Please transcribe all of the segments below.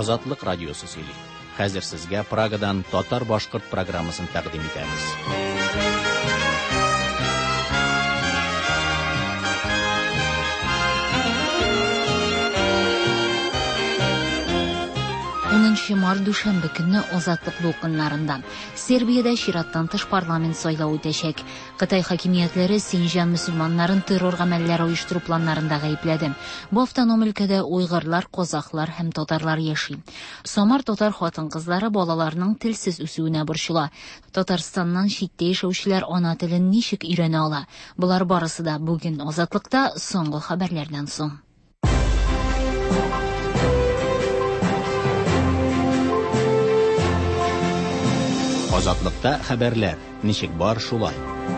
Азатлык радиосы сөйли. Хәзер сезгә Прагадан татар-башкорт программасын тәкъдим итәбез. Март дүшәмбе көнне азатлык дулкыннарында Сербиядә чираттан тыш парламент сайлауы үтәчәк. Кытай хакимиятләре Синҗан мөселманнарын террор гамәлләре оештыру планнарында гаепләде. Бу автоном өлкәдә уйгырлар, казаклар һәм татарлар яши. Самар татар хатын-кызлары балаларының телсез үсүенә борчыла. Татарстаннан читтә яшәүчеләр ана телен ничек өйрәнә ала? Булар барысы да бүген азатлыкта соңгы хәбәрләрдән соң. Азатлыкта хәбәрләр. Ничек бар шулай?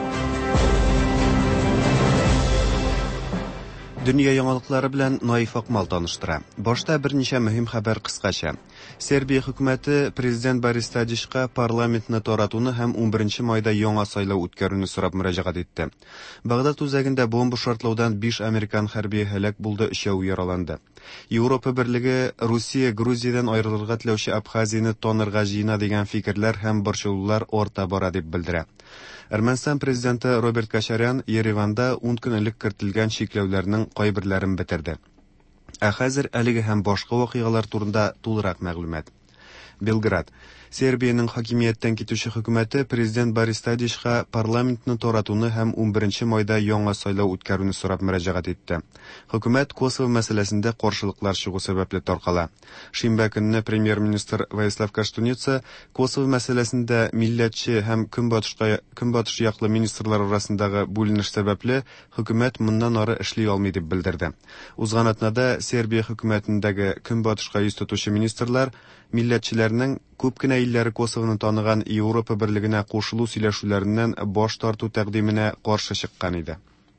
Дөнья яңалыклары белән Наиф Акмал таныштыра. Башта берничә мөһим хәбәр кыскача. Сербия хөкүмәте президент Борис Тадичка парламентны таратуны һәм 11 майда яңа сайлау үткәрүне сорап мөрәҗәгать итте. Багдад үзәгендә бомба шартлаудан 5 американ хәрби һәлак булды, 3 яраланды. Европа Берлеге Русия Грузиядән аерылырга теләүче Абхазияны танырга җыена дигән фикерләр һәм борчылулар орта бара дип белдерә. Әрмәнстан президенты Роберт Качарян Ереванда 10 көн элек кертелгән чикләүләрнең кайберләрен бетерде. Ә хәзер әлеге һәм башка вакыйгалар турында тулырак мәгълүмат. Белград. Сербиянең хакимияттән китүче хөкүмәте президент Борис Тадичка парламентны таратуны һәм 11 майда яңа сайлау үткәрүне сорап мөрәҗәгать итте. Хөкүмәт Косово мәсьәләсендә каршылыклар чыгу сәбәпле таркала. Шимбә көнне премьер-министр Ваислав Каштуница Косово мәсьәләсендә милләтче һәм көнбатыш яклы министрлар арасындагы бүленеш сәбәпле хөкүмәт моннан ары эшли алмый дип белдерде. Узган атнада Сербия хөкүмәтендәге көнбатышка йөз тотучы министрлар милләтчеләрнең күп кенә илләре Косовоны таныган Европа Берлегенә кушылу сөйләшүләреннән баш тарту тәкъдименә каршы чыккан иде.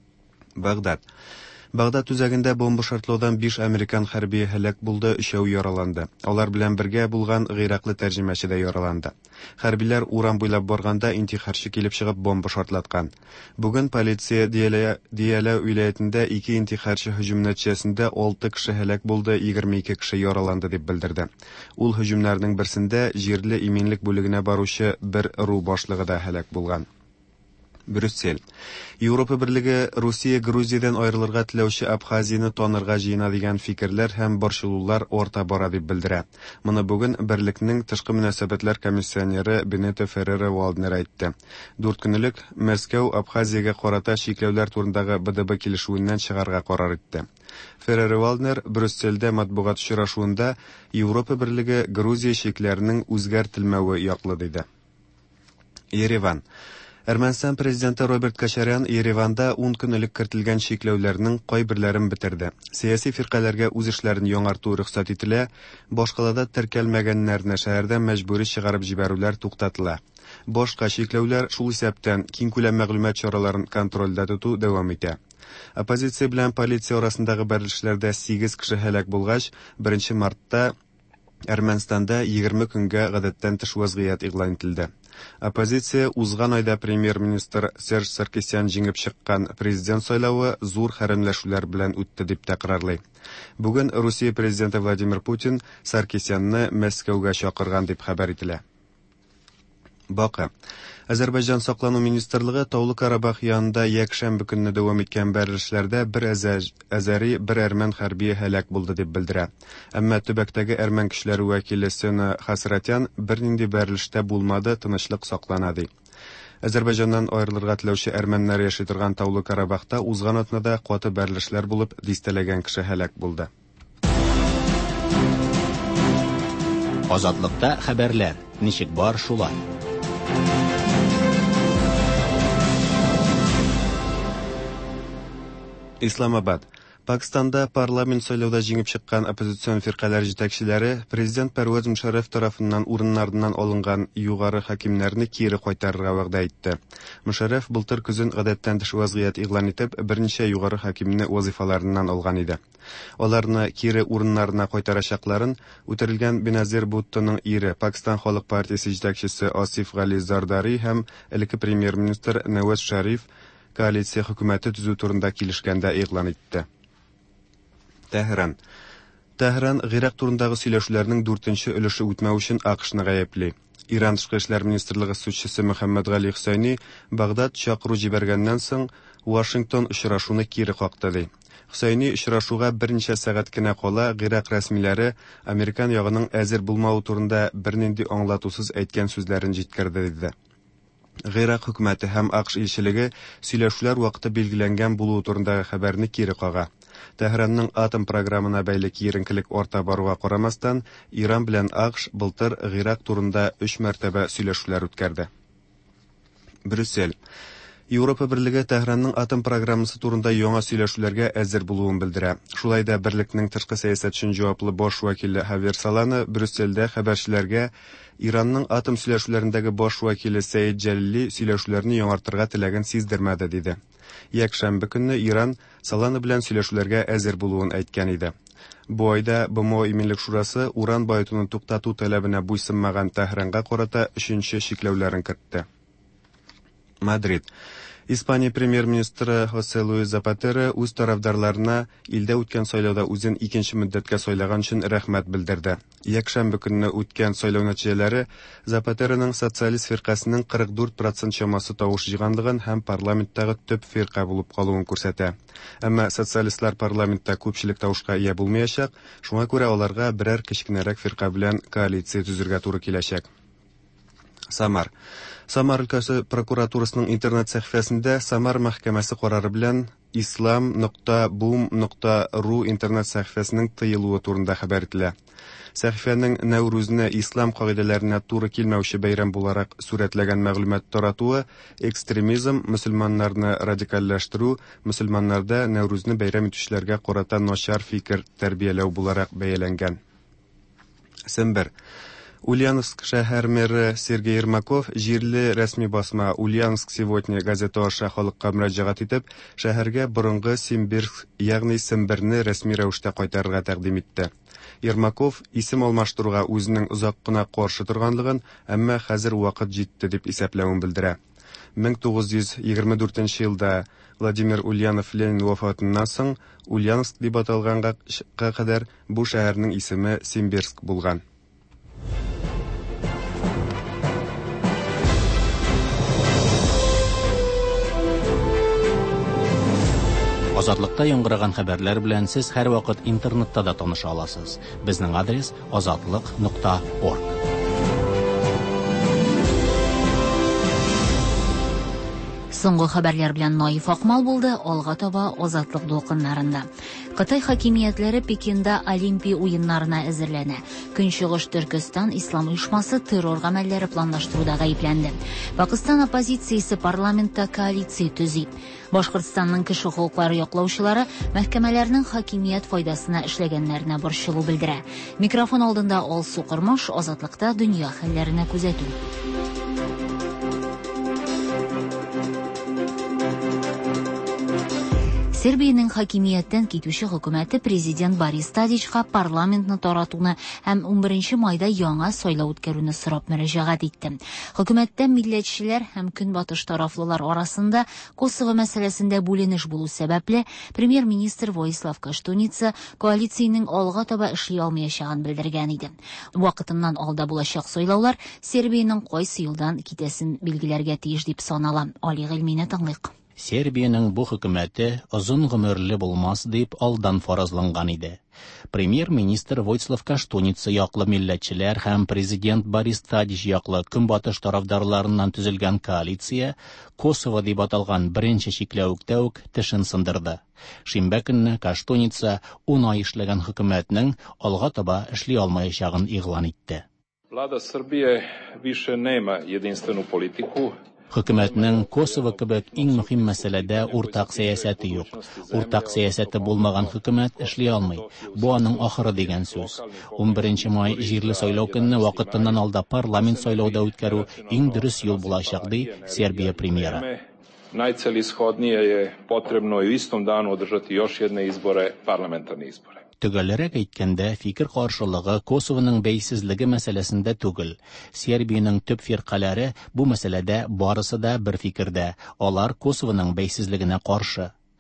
Багдад үзәгендә бомба шартлаудан 5 американ хәрби һәлак булды, 3 яраланды. Алар белән бергә булган гыйраклы тәрҗемәче дә яраланды. Хәрбиләр урам буйлап барганда интихарчы килеп чыгып бомба шартлаткан. Бүген полиция Диялә уйлаятында 2 интихарчы һөҗүм нәтиҗәсендә 6 кеше һәлак булды, 22 кеше яраланды дип белдерде. Ул һөҗүмнәрнең берсендә җирле иминлек бүлегенә баручы бер ру башлыгы да һәлак булган. Брюссель. Европа Берлеге Русия Грузиядән аерылырга теләүче Абхазияны танырга җыена дигән фикерләр һәм борчылулар орта бара дип белдерә. Моны бүген берлекнең тышкы мөнәсәбәтләр комиссионеры Бенето Феррера-Валднер әйтте. 4 көнлек Мәскәү Абхазиягә карата чикләүләр турындагы БДБ килешүеннән чыгарга карар итте. Феррера-Валднер Брюссельдә матбугат очрашуында Европа Берлеге Грузия чикләренең үзгәртелмәве яклы диде. Ереван. Әрмәнстан президенты Роберт Качарян Ереванда 10 көн элек кертелгән чикләүләрнең кайберләрен бетерде. Сияси фиркаләргә үз эшләрен яңарту рөхсәт ителә, башкалада теркәлмәгәннәрне шәһәрдән мәҗбүри чыгарып җибәрүләр туктатыла. Башка чикләүләр шул исәптән киң күләм мәгълүмат чараларын контрольдә тоту дәвам итә. Оппозиция белән полиция арасындагы бәрелешләрдә 8 кеше һәлак булгач, 1 мартта Әрмәнстанда 20 көнгә гадәттән тыш вазгыять игълан ителде. Оппозиция узган айда премьер-министр Серж Саркисян җиңеп чыккан президент сайлауы зур хәрәмләшүләр белән үтте дип тәкърарлый. Бүген Русия президенты Владимир Путин Саркисянны Мәскәүгә чакырган дип хәбәр ителә. Бака. Азәрбайҗан саклану министрлыгы Таулы Карабах янында якшәмбе көнне дәвам иткән бәрелешләрдә бер әзәри, бер әрмән хәрби һәлак булды дип белдерә. Әмма төбәктәге әрмән кешеләре вәкиле Сена Хасратян бернинди бәрелештә булмады, тынычлык саклана ди. Азәрбайҗаннан аерылырга теләүче әрмәннәр яши торган Таулы Карабахта узган атнада каты бәрелешләр булып, дистәләгән кеше һәлак булды. Азатлыкта хәбәрләр. Ничек бар шулай? Исламабад. Пакистанда парламент сайлауда җиңеп чыккан оппозицион фиркалар җитәкчеләре президент Пәрвәз Мушарраф тарафыннан урыннарыннан алынган югары хакимнәрне кире кайтарырга вәгъдә итте. Мушарраф былтыр көзен гадәттән тыш вазгыять игълан итеп, берничә югары хакимне вазифаларыннан алган иде. Аларны кире урыннарына кайтарачакларын үтерелгән Беназир Буттоның ире, Пакистан Халык партиясе җитәкчесе Асиф Гали Зардари һәм элекке премьер-министр Наваз Шариф коалиция хөкүмәте төзү турында килешкәндә игълан итте. Тәһран. Тәһран Гыйрак турындагы сөйләшүләрнең 4нче өлеше үтмәү өчен АКШны гаепли. Иран тышкы эшләр министрлыгы сүзчесе Мөхәммәд Гали Хөсәйни Багдад чакыру җибәргәннән соң Вашингтон очрашуны кире какты ди. Хөсәйни очрашуга берничә сәгать кенә кала Гыйрак рәсмиләре Американ ягының әзер булмауы турында бернинди аңлатусыз әйткән сүзләрен җиткерде диде. Гыйрак хөкүмәте һәм АКШ илчелеге сөйләшүләр вакыты билгеләнгән булуы турындагы хәбәрне кире кага. Тәһранның атом программына бәйле киеренкелек арта баруга карамастан, Иран белән АКШ былтыр Гыйрак турында 3 мәртәбә сөйләшүләр үткәрде. Брюссель. Европа Берлеге Тәһранның атом программасы турында яңа сөйләшүләргә әзер булуын белдерә. Шулай да Берлекнең тышкы сәясәт өчен җаваплы баш вәкиле Хавер Саланы Брюссельдә хәбәрчеләргә Иранның атом сөйләшүләрендәге баш вәкиле Сәид Җәлили сөйләшүләрне яңартырга теләген сиздермәде диде. Якшәмбе көнне Иран Саланы белән сөйләшүләргә әзер булуын әйткән иде. Бу айда БМО Иминлек шурасы уран баетуны туктату таләбенә буйсынмаган Тәһранга карата 3нче чикләүләрен кертте. Мадрид. Испания премьер-министры Хосе Луис Запатеро үз тарафдарларына илдә үткән сайлауда үзен 2нче мөддәткә сайлаган өчен рәхмәт белдерде. Якшәмбе көнне үткән сайлау нәтиҗәләре Запатероның социалист фиркасының 44% чамасы тавыш җыйганлыгын һәм парламенттагы төп фирка булып калуын күрсәтә. Әмма социалистлар парламентта күпчелек тавышка ия булмаячак, шуңа күрә аларга берәр кечкенәрәк фирка белән коалиция төзергә туры киләчәк. Самар. Самар өлкәсе прокуратурасының интернет сәхифәсендә Самар мәхкәмәсе карары белән islam.boom.ru интернет сәхифәсенең тыелуы турында хәбәр ителә. Сәхифәнең Нәүрүзне ислам кагыйдәләренә туры килмәүче бәйрәм буларак сурәтләгән мәгълүмат таратуы, экстремизм, мөселманнарны радикалләштерү, мөселманнарда Нәүрүзне бәйрәм итүчеләргә карата начар фикер тәрбияләү буларак бәяләнгән. Сембер. Ульяновск шәһәр мэры Сергей Ермаков җирле рәсми басма Ульяновск сегодня газета аша халыкка мөрәҗәгать итеп, шәһәргә борынгы Симбирск, ягъни Семберне рәсми рәвештә кайтарырга тәкъдим итте. Ермаков исем алмаштыруга үзенең озак кына каршы торганлыгын, әмма хәзер вакыт җитте дип исәпләвен белдерә. 1924 елда Владимир Ульянов Ленин вафатыннан соң Ульяновск дип аталганга кадәр бу шәһәрнең исеме Симбирск булган. Азатлыкта яңгыраган хәбәрләр белән сез һәрвакыт интернетта да таныша аласыз. Безнең адрес azatlyk.org. Соңгы хәбәрләр белән Наиф Акмал булды, алга таба Азатлык дулкыннарында. Кытай хакимиятләре Пекинда Олимпия уеннарына әзерләнә. Көнчыгыш Төркстан Ислам оешмасы террор гамәлләре планлаштыруда гаепләнде. Пакистан оппозициясе парламентта коалиция төзи. Башкортстанның кеше хокуклары яклаучылары мәхкәмәләрнең хакимият файдасына эшләгәннәренә борчылу белдерә. Микрофон алдында Алсу Кырмыш, Азатлыкта дөнья хәлләренә күзәтү. Сербиянең хакимияттән китүче хөкүмәте президент Борис Тадичка парламентны таратуны һәм 11 майда яңа сайлау үткәрүне сорап мөрәҗәгать итте. Хөкүмәттә милләтчеләр һәм көнбатыш тарафлылар арасында Косово мәсьәләсендә бүленеш булу сәбәпле премьер-министр Воислав Каштуница коалициянең алга таба эшли алмаячагын белдергән иде. Вакытыннан алда булачак сайлаулар Сербиянең кайсы юлдан китәсен билгеләргә тиеш дип санала. Али Гыйлмине тыңлыйк. Сербиянең бу хөкүмәте озын гомерле булмас дип алдан фаразланган иде. Премьер-министр Воислав Каштуница яклы милләтчеләр һәм президент Борис Тадич яклы көнбатыш тарафдарларыннан төзелгән коалиция Косово дип аталган беренче чикләвектә үк тешен сындырды. Шимбә көнне Каштуница 10 ай эшләгән хөкүмәтнең алга таба эшли алмаячагын игълан итте. Влада Srbije više nema jedinstvenu politiku. Хөкүмәтнең Косово кебек иң мөһим мәсьәләдә уртак сәясәте юк. Уртак сәясәте булмаган хөкүмәт эшли алмый. Бу аның ахыры дигән сүз. 11 май җирле сайлау көнне вакытыннан алда парламент сайлауда үткәрү иң дөрес юл булачак ди Сербия премьеры. Najcelishodnije je potrebno u istom danu održati još jedne izbore, parlamentarne izbore. Төгәлрәк әйткәндә, фикер каршылыгы Косовоның бәйсезлеге мәсьәләсендә түгел. Сербиянең төп фиркаләре бу мәсьәләдә барысы да бер фикердә. Алар Косовоның бәйсезлегенә каршы.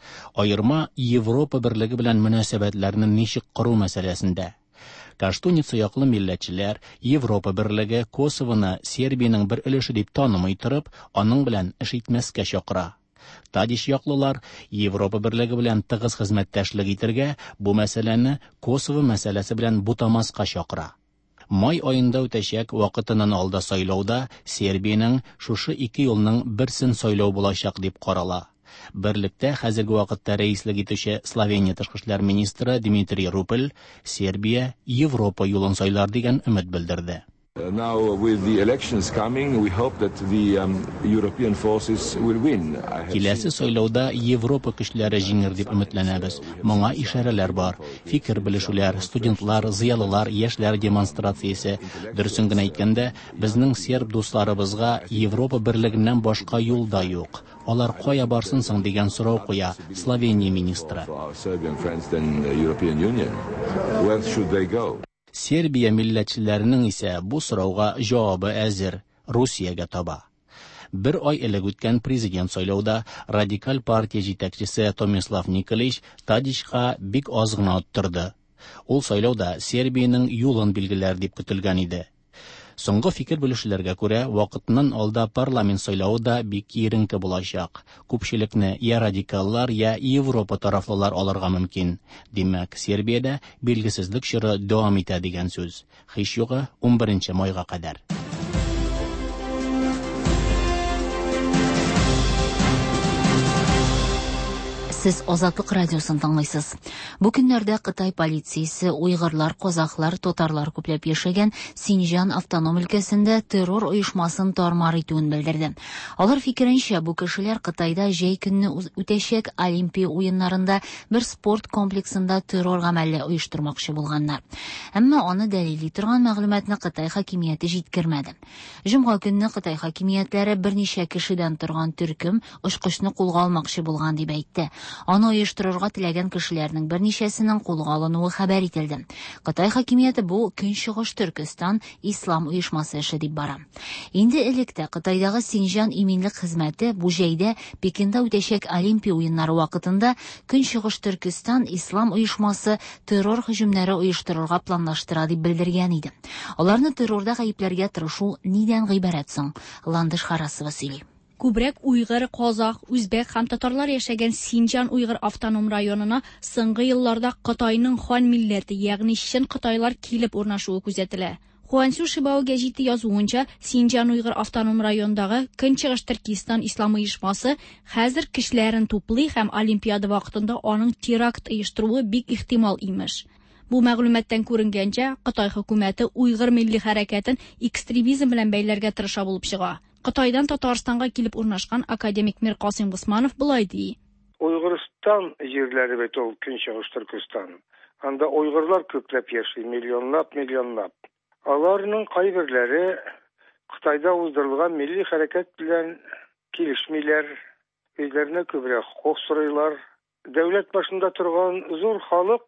Айырма Европа берлеге белән мөнәсәбәтләрне ничек кору мәсьәләсендә. Каштуница яклы милләтчеләр Европа берлеге Косовоны Сербиянең бер өлеше дип танымый торып, аның белән эш итмәскә чакыра. Тадиш яклылар Европа берлеге белән тыгыз хезмәттәшлек итәргә, бу мәсьәләне Косово мәсьәләсе белән бутамаска чакыра. Май айында үтәчәк вакытыннан алда сайлауда Сербиянең шушы 2 елның берсен сайлау булачак дип карала. Берлектә хәзерге вакытта рәислек итүче Словения тышкы эшләр министры Дмитрий Рупель Сербия Европа юлын сайлар дигән өмет белдерде. Now, with the elections coming, we hope that the European forces will win. Киләсе сайлауда Европа көчләре җиңер дип өметләнәбез. Моңа ишарәләр бар. Фикер белешүләр, студентлар, зыялылар, яшьләр демонстрациясе. Дөресен генә әйткәндә, безнең серб дусларыбызга Европа берлегеннән башка юл да юк. Алар кая барсын соң дигән сорау куя Словения министры. Сербия милләтчеләренең исә бу сорауга җавабы әзер — Русиягә таба. Бер ай элек үткән президент сайлауда радикаль партия җитәкчесе Томислав Николич Тадичка бик аз гына оттырды. Ул сайлауда Сербиянең юлын билгеләр дип көтелгән иде. Соңгы фикер белешүләргә күрә, вакытыннан алда парламент сайлауы да бик киеренке булачак. Күпчелекне я радикаллар, я Европа тарафлылар алырга мөмкин. Димәк, Сербиядә билгесезлек чоры дәвам итә дигән сүз. Һич югы 11 майга кадәр. Сез Азатлык радиосын тыңлыйсыз. Бу көннәрдә Кытай полициясе уйгырлар, казаклар, татарлар күпләп яшәгән Синьҗан автоном өлкәсендә террор оешмасын тармар итүен белдерде. Алар фикеренчә, бу кешеләр Кытайда җәй көнне үтәчәк Олимпия уеннарында бер спорт комплексында террор гамәле оештырмакчы булганнар. Әмма аны дәлилли торган мәгълүматны Кытай хакимияте җиткермәде. Җомга көнне Кытай хакимиятләре берничә кешедән торган төркем очкычны кулга алмакчы булган дип әйтте. Аны оештырырга теләгән кешеләрнең берничәсенең кулга алынуы хәбәр ителде. Кытай хакимияте бу Көнчыгыш Төркстан ислам оешмасы эше дип бара. Инде электә Кытайдагы Синьҗан иминлек хезмәте бу җәйдә Пекинда үтәчәк Олимпия уеннары вакытында Көнчыгыш Төркстан ислам оешмасы террор һөҗүмнәре оештырырга планлаштыра дип белдергән иде. Аларны террорда гаепләргә тырышу нидән гыйбарәт соң? Ландыш Харасова сөйли. Күбрәк уйгыр, казак, үзбәк һәм татарлар яшәгән Синьҗан уйгыр автоном районына соңгы елларда Кытайның хан милләте, ягъни чын кытайлар килеп урнашуы күзәтелә. Хуансю Шибао гәҗите язуынча, Синьҗан уйгыр автоном районындагы Көнчыгыш Төркстан ислам оешмасы хәзер кешеләрен туплый һәм Олимпиада вакытында аның теракт оештыруы бик ихтимал имеш. Бу мәгълүматтан күренгәнчә, Кытай хөкүмәте уйгыр милли хәрәкәтен экстремизм белән бәйләргә тырыша булып чыга. Кытайдан Татарстанга килеп урнашкан академик Миркасым Госманов булай ди. Уйгырстан җирләре бит ул Көнчыгыш Төркстан. Анда уйгырлар күпләп яши, миллионлап. Аларның кайберләре Кытайда уздырылган милли хәрәкәт белән килешмиләр, үзләренә күбрәк хокук сорыйлар. Дәүләт башында торган зур халык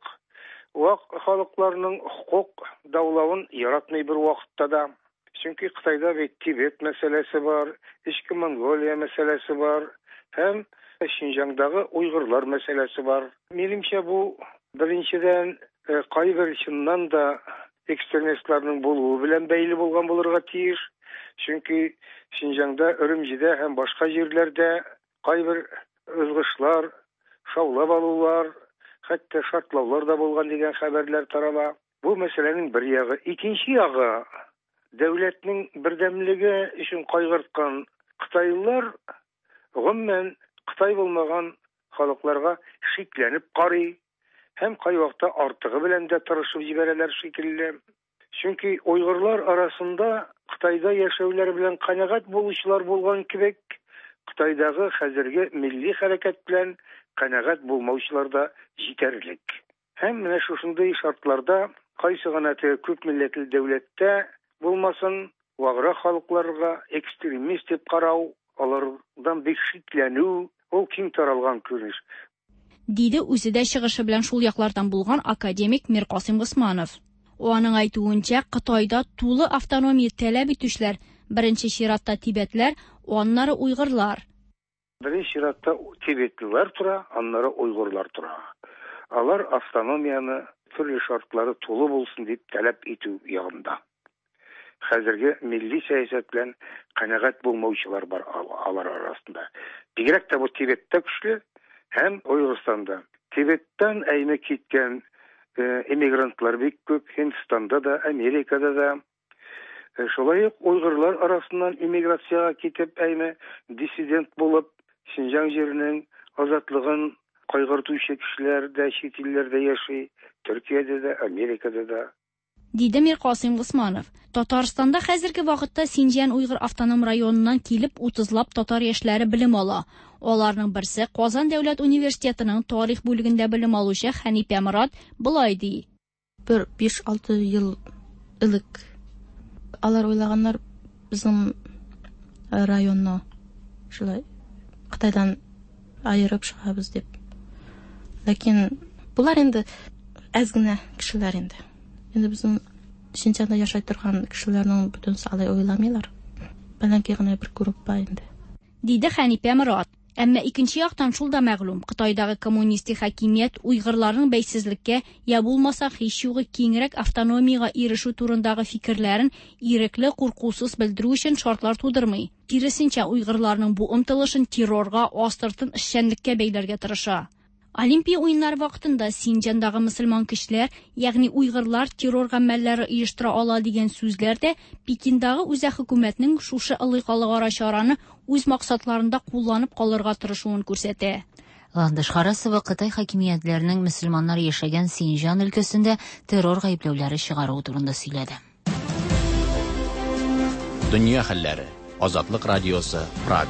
халыкларның хокук даулавын яратмый бер вакытта да. Чөнки Кытайда бит Тибет мәсьәләсе бар, Ичке Монголия мәсьәләсе бар, һәм Шинҗаңдагы уйгырлар мәсьәләсе бар. Минемчә бу беренчедән кайбер чыннан да экстремистларның булуы белән бәйле булган булырга тиеш. Чөнки Шинҗаңда, Өрümҗидә һәм башка җирләрдә кайбер ызгышлар, шаулап алулар, хәтта шартлаулар да булган дигән хәбәрләр тарала. Бу мәсьәләнең бер ягы. Икенче ягы, дәүләтнең бердәмлеге өчен кайгырткан Кытайлар гомумән Кытай булмаган халыкларга шикләнеп карый һәм кайвакта артыгы белән дә тырышып җибәрәләр шикелле. Чөнки уйгырлар арасында Кытайда яшәүләр белән канәгать булучылар булган кебек, Кытайдагы хәзерге милли хәрәкәт белән канәгать булмаучылар да җитәрлек. Һәм менә шушындый шартларда кайсы гына күп милләтле дәүләттә булмасын, вагыра халыкларга экстремист дип карау, алардан бик шикләнү, ул киң таралган күренеш. Диде үзе дә чыгышы белән шул яклардан булган академик Миркасым Госманов. Аның әйтүенчә, Кытайда тулы автономия таләп итүчләр, беренче чиратта тибетләр, аннары уйгырлар. Birinci çiratda Tibetliler tura, onlara Uygurlar tura. Alar avtonomiyanı türlü şartları tolu bulsun deyip talep etü yağında. Hazırki milli siyaset bilen kanagat bulmavçılar var alar arasında. Bigerek de bu Tibet'te güçlü hem Uyguristan'da. Tibet'ten eğme gitken emigrantlar büyük köp, Hindistan'da da, Amerika'da da. Şolay Uygurlar arasından emigrasyaya gidip eğme disident bulup Şinjan yerinin azatlığın kaygırtıcı kişiler de, şit illerde yaşay, Türkiye'de de, Amerika'da da. Deydi Mir Qasim Usmanov. Tatarstanda hozirgi vaqtda Sinjan Uyg'ur avtonom rayonidan kelib 30lab tatar yoshları bilim ola. Ularning birisi Qozon davlat universitetining tarix bo'ligida bilim oluvchi Hanipa Murod bulay dey. 5-6 yıl ılık alar oylaganlar bizim rayonni şulay Xitoydan ayırıp çıkabız deb. Lakin bular endi azgina kishilar endi. Endi bizim Şinjanda yaşay turgan kishilarning butun salay oylamaylar. Balanki gina bir gruppa endi. Deydi Hanipa Murod. Әмма икенче яктан шул да мәгълүм, Кытайдагы коммунистик хакимият уйгырларның бәйсезлеккә я булмаса һич югы киңрәк автономиягә ирешү турындагы фикерләрен ирекле, куркусыз белдерү өчен шартлар тудырмый. Киресенчә, уйгырларның бу омтылышын террорга, астыртын эшчәнлеккә бәйләргә тырыша. Олимпия уеннары вакытында Синҗандагы мөселман кешеләр, ягъни уйгырлар террор гамәлләре оештыра ала дигән сүзләрдә Пекиндагы үзәк хөкүмәтнең шушы ылыйкалыгара чараны үз максатларында кулланып калырга тырышуын күрсәтә. Ландыш Харасова Кытай хакимиятләренең мөселманнар яшәгән Синҗан өлкәсендә террор гаепләүләре чыгару турында сөйләде. Дөнья хәлләре. Азатлык радиосы Прага.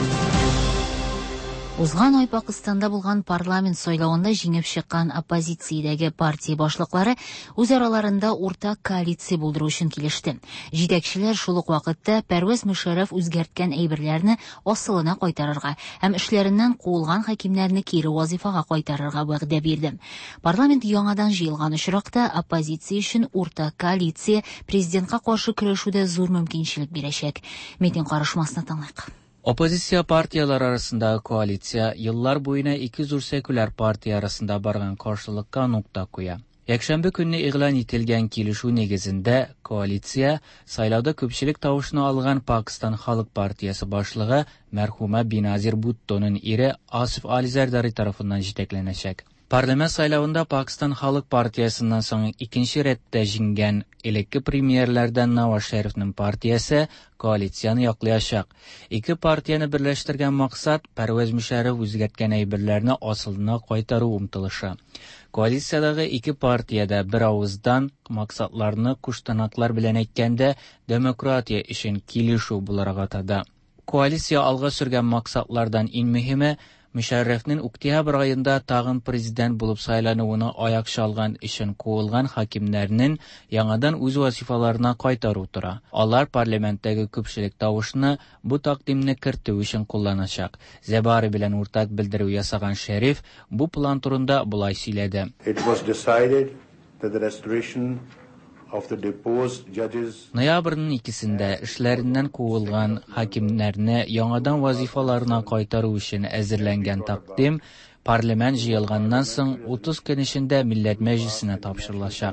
Узган ай Пакистанда булган парламент сайлауында җиңеп чыккан оппозициядәге партия башлыклары үз араларында уртак коалиция булдыру өчен килеште. Җитәкчеләр шул ук вакытта Пәрвез Мөшәррәф үзгәрткән әйберләрне асылына кайтарырга һәм эшләреннән куылган хакимнәрне кире вазифага кайтарырга вәгъдә бирде. Парламент яңадан җыелган очракта оппозиция өчен уртак коалиция президентка каршы көрәшүдә зур мөмкинчелек бирәчәк. Митинг карашмасына тыңлыйк. Оппозиция партиялар арасында коалиция yıllar boyuna iki zor seküler partiya arasında bargan karşılıkka nokta koya. Якшәмбе көнне игълан ителгән килешү нигезендә коалиция сайлауда көпчелек тавышны алган Пакистан Халык партиясы башлыгы мәрхүмә Биназир Буттоның ире Асиф Али Зардари тарафыннан җитәкләнәчәк. Парламент сайлауында Пакистан Халык партиясыннан соң икенче рәттә җиңгән элекке премьерләрдән Наваз Шәрифнең партиясе коалицияны яклаячак. Ике партияны берләштергән максат Пәрвез Мөшәррәф үзгәрткән әйберләрне асылына кайтару умтылышы. Коалициядагы ике партиядә бер авыздан максатларны куштанаклар белән әйткәндә демократия өчен килешү буларак атады. Коалиция алга сөргән максатлардан иң мөһиме Мөшәррәфнең октябрь аенда тагын президент булып сайлануына аяк чалган өчен куылган хакимнәрнең яңадан үз вазифаларына кайтару тора. Алар парламенттагы күпчелек тавышны бу тaqdimне кертү өчен кулланачак. Зәбари белән уртак белдерү ясаган Шәриф бу план турында булай сөйләде. Ноябрьнең 2-сендә эшләреннән куылган хакимнәрне яңадан вазифаларына кайтару өчен әзерләнгән тaqdim парламент җыелганнан соң 30 көн эчендә Милләт Мәҗлисенә тапшырылачак.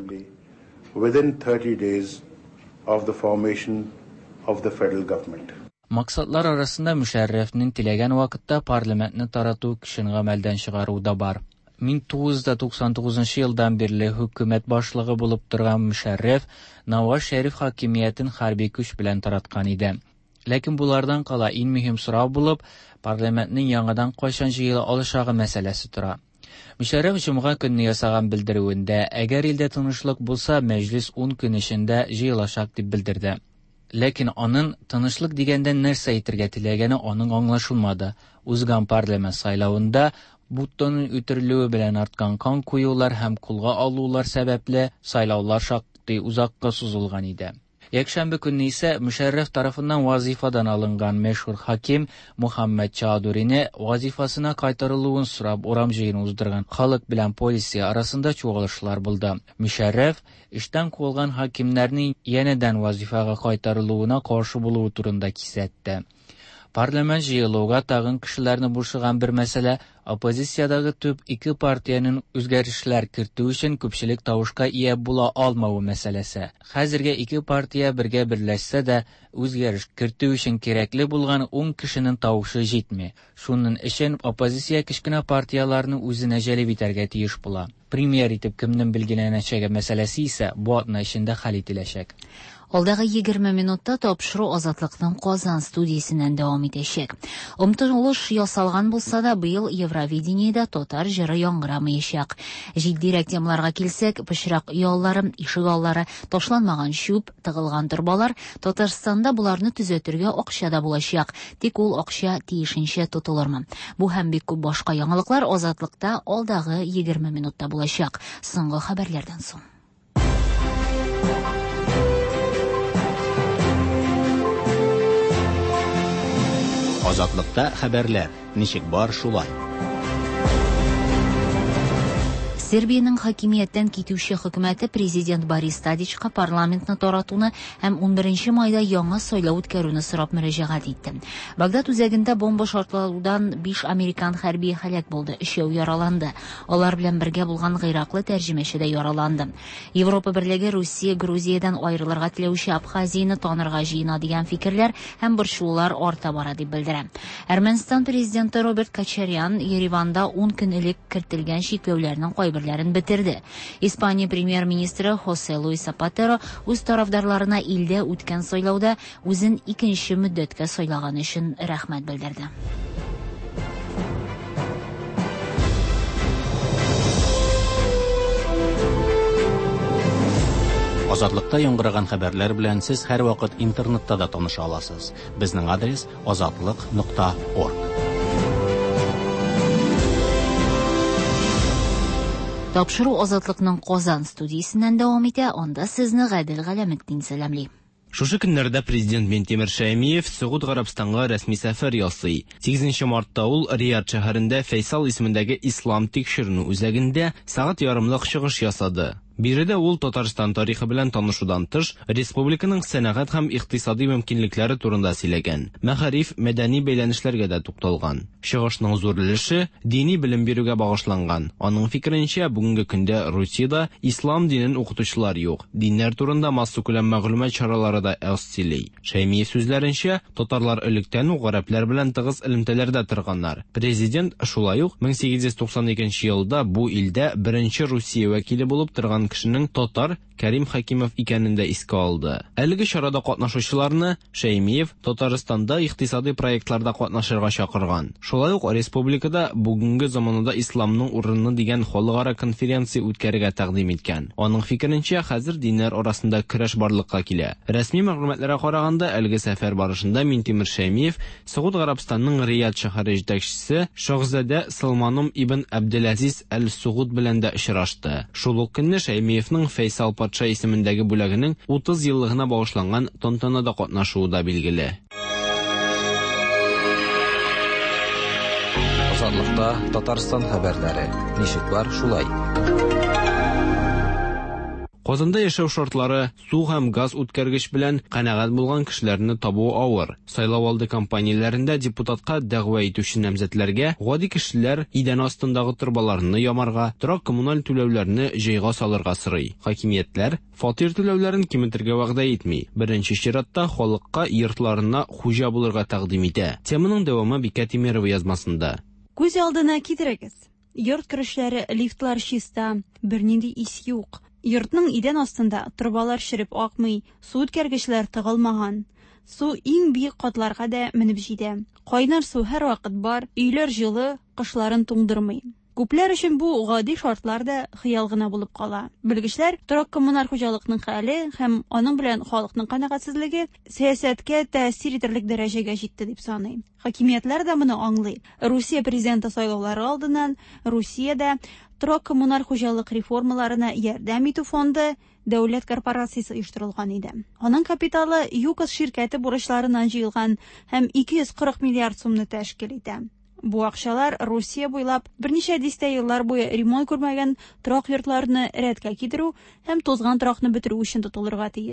Максатлар арасында Мөшәррәфнең теләгән вакытта парламентны тарату көчен гамәлдән чыгару да бар. 1999 елдан бирле хөкүмәт башлыгы булып торган Мөшәррәф Наваз Шәриф хакимиятен хәрби көч белән тараткан иде. Ләкин булардан кала иң мөһим сорау булып парламентның яңадан кайчан җыела алышагы мәсьәләсе тора. Мөшәррәф җомга көнне ясаган белдерүендә, әгәр илдә тынычлык булса, мәҗлис 10 көн эчендә җыелачак дип белдерде. Ләкин аның тынычлык дигәндә нәрсә әйтергә теләгәне аның аңлашылмады. Узган парламент сайлауында Буттоның үтерелүе белән арткан кан куюлар һәм кулга алулар сәбәпле сайлаулар шактый узакка сузылган иде. Якшәмбе көнне исә Мөшәррәф тарафыннан вазифадан алынган мәшһүр хаким Мухаммад Чадурине вазифасына кайтарылуын сорап урам җыен уздырган халык белән полиция арасында чуалышлар булды. Мөшәррәф эштән куылган хакимнәрнең янәдән вазифага кайтарылуына каршы булуы турында кисәтте. Parlament җыелуга тагын кешеләрне борчыган бер мәсьәлә оппозициядәге төп ике партияның үзгәрешләр кертү өчен күпчелек тавышка ия була алмавы мәсьәләсе. Хәзергә ике партия бергә берләшсә дә, үзгәреш кертү өчен кирәкле булган 10 кешенең тавышы җитми. Шуның өчен оппозиция кечкенә партияларны үзенә җәлеп итәргә тиеш була. Премьер итеп кемнең билгеләнәчәге мәсьәләсе исә бу атна эчендә хәл ителәчәк. Алдагы 20 минутта тапшыру Азатлыкның Казан студиясеннән дәвам итәчәк. Омтылыш ясалган булса да, быел Евровидениедә татар җыры яңгырамаячак. Җитдирәк темаларга килсәк, пычрак яллары, ишек аллары, ташланмаган чүп, тыгылган торбалар, Татарстанда буларны төзәтергә акча да булачак. Тик ул акча тиешенчә тотылырмы? Бу һәм бик күп башка яңалыклар Азатлыкта алдагы 20 минутта булачак. Соңгы хәбәрләрдән соң. Азатлыкта хәбәрләр. Ничек бар шулай? Сербиянең хакимияттән китүче хөкүмәте президент Борис Тадичка парламентны таратуны һәм 11 майда яңа сайлау үткәрүне сорап мөрәҗәгать итте. Багдад үзәгендә бомба шартлаудан 5 американ хәрби һәлак булды, 3 яраланды. Алар белән бергә булган гыйраклы тәрҗемәче дә яраланды. Европа берлеге Русия Грузиядән аерылырга теләүче Абхазияны танырга җыена дигән фикерләр һәм борчулар арта бара дип белдерә. Әрмәнстан президенты Роберт Качарян Ереванда 10 көн элек кертелгән чикләүләрнең кайберләрен бетерде. Испания премьер-министры Хосе Луис Запатеро үз тарафдарларына илдә үткән сайлауда үзен икенче мөддәткә сайлаган өчен рәхмәт белдерде. Азатлыкта яңгыраган хәбәрләр белән сез һәр вакыт интернетта да таныша аласыз. Безнең адрес azatlyk.org. Тапшыру Азатлыкның Казан студиясеннән дәвам итә, анда сезне Гадел Галәметдин сәламли. Шушы көннәрдә президент Минтимер Шәймиев Сәгуд Гарәбстанга рәсми сәфәр ясый. 8 мартта ул Рияд шәһәрендә Фәйсал исемендәге ислам тикшеренү үзәгендә сагать ярымлык чыгыш ясады. Биредә ул Татарстан тарихы белән танышудан тыш, республиканың сәнәгать һәм икътисади мөмкинлекләре турында сөйләгән. Мәгариф, мәдәни бәйләнешләргә дә тукталган. Чыгышның зур өлеше дини белем бирүгә багышланган. Аның фикеренчә, бүгенге көндә Русиядә ислам динен укытучылар юк. Диннәр турында массу күләм мәгълүмат чаралары да аз сөйли. Шәймиев сүзләренчә, татарлар электән үк гарәпләр белән тыгыз элемтәләрдә торганнар. Президент шулай ук 1892 елда бу илдә беренче Русия вәкиле булып торган кешенең татар Кәрим Хакимов икәнен дә искә алды. Әлеге чарада катнашучыларны Шәймиев Татарстанда икътисади проектларда катнашырга чакырган. Шулай ук республикада бүгенге заманда исламның урыны дигән халыкара конференция үткәрергә тәкъдим иткән. Аның фикеренчә, хәзер диннәр арасында көрәш барлыкка килә. Рәсми мәгълүматларга караганда, әлеге сәфәр барышында Минтимер Шәймиев Сәгуд Гарәбстанның Рияд шәһәре җитәкчесе Шаһзадә Салманым ибн Абделазиз әл-Сугуд белән дә очрашты. Шул ук көнне Шәймиевның Фәйсал патша исемендәге бүләгенең 30 еллыгына багышланган тантанада катнашуы да билгеле. Азатлыкта Татарстан хәбәрләре. Ничек бар шулай? Казанда яшәү шартлары, су һәм газ үткәргеч белән канәгать булган кешеләрне табу авыр. Сайлау алды кампанияләрендә депутатка дәгъва итүче намзәтләргә гади кешеләр идән астындагы торбаларны ямарга, торак коммуналь түләүләрне җайга салырга сорый. Хакимиятләр фатир түләүләрен киметергә вәгъдә итми. Беренче чиратта халыкка йортларына хуҗа булырга тәкъдим итә. Теманың дәвамы Бикә Тимерова язмасында. Күз алдына китерегез. Йорт керешләре, лифтлар чиста, бернинди ис юк. Йортның идән астында трубалар ширеп акмый, су үткәргечләр тыгылмаган. Су иң биек катларга да менеп җитә. Кайнар су һәр вакыт бар, өйләр җылы, кышларын туңдырмый. Күпләр өчен бу гади шартлар да хыял гына булып кала. Белгечләр торак коммуналь хуҗалыкның хәле һәм аның белән халыкның канәгатьсезлеге сәясәткә тәэсир итерлек дәрәҗәгә җитте дип саный. Хакимиятләр дә моны аңлый. Русия президенты сайлаулары алдыннан Русиядә торак коммуналь хуҗалык реформаларына ярдәм итү фонды дәүләт корпорациясе оештырылган иде. Аның капиталы ЮКОС ширкәте бурычларыннан җыелган һәм 240 миллиард сумны тәшкил итә. Бу акчалар Русия буйлап берничә дистә еллар буе ремонт күрмәгән торак йортларны рәткә китерү һәм тозган торакны бетерү өчен тотылырга тиеш.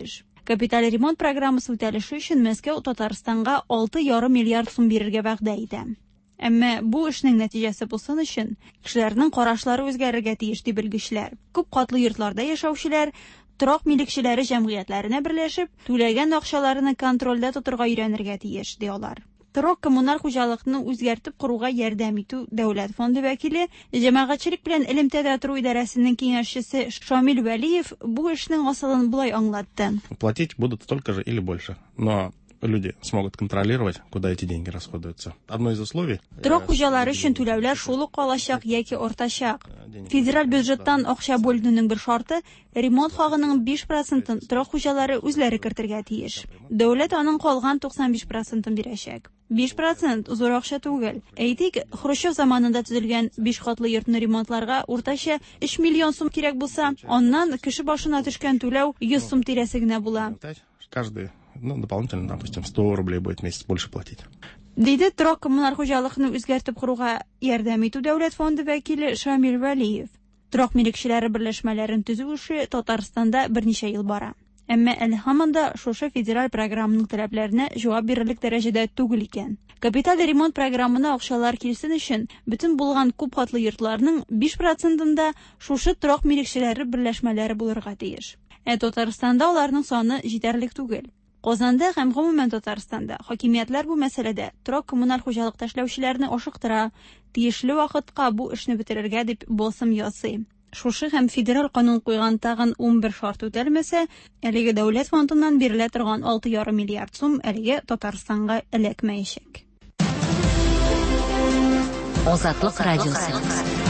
Капиталь ремонт программасы үтәлеше өчен Мәскәү Татарстанга 6,5 миллиард сум бирергә вәгъдә итә. Әмма бу эшнең нәтиҗәсе булсын өчен кешеләрнең карашлары үзгәрергә тиеш ди белгечләр. Күп катлы йортларда яшәүчеләр торак милекчеләре җәмгыятьләренә берләшеп, түләгән акчаларны контрольдә тотырга өйрәнергә тиеш ди алар. Торак коммуналь хуҗалыкны үзгәртеп kuruга ярдәм итү дәүләт фонды вәкиле, җәмәгатьчелек белән элемтәдә тору идарәсенең киңәшчесе Шамил Вәлиев бу эшнең асылын булай аңлатты. Платить будут столько же или больше, но люди смогут контролировать, куда эти деньги расходуются. Одно из условий... Торак хуҗалары өчен түләүләр шул ук калачак яки артачак. Федераль бюджеттан акча бүленүнең бер шарты ремонт хагының 5%-ын торак хуҗалары үзләре кертергә тиеш. Дәүләт аның калган 95%-ын бирәчәк. 5% зур акча түгел. Әйтик, Хрущев заманында төзелгән 5 катлы йортны ремонтларга уртача 3 миллион сум кирәк булса, аннан кеше башына төшкән түләү 100 сум тирәсе генә була. Каждый, дополнительно, допустим, 100 рублей будет в месяц больше платить. Диде торак коммуналь хуҗалыкны үзгәртеп kuruга ярдәм итү дәүләт фонды вәкиле Шамил Вәлиев. Торак милекчеләре берләшмәләрен төзү эше Татарстанда берничә ел бара. Әмма әле һаманда шушы федераль программаның таләпләренә җавап бирерлек дәрәҗәдә түгел икән. Капиталь ремонт программына акчалар килсен өчен бөтен булган күп хатлы йортларның 5%-ында шушы торак милекчеләре берләшмәләре булырга тиеш. Татарстанда аларның саны җитәрлек түгел. Казанда һәм гомумән Татарстанда хакимиятләр бу мәсьәләдә торак коммуналь хуҗалыкта эшләүчеләрне ашыктыра, тиешле вакытка бу эшне бетерергә дип басым ясый. Шушы һәм федераль канун куйган тагын 11 шарт үтәлмәсә, әлеге дәүләт фондыннан бирелә торган 6,5 миллиард сум әлегә Татарстанга эләкмәячәк. Азатлык радиосы.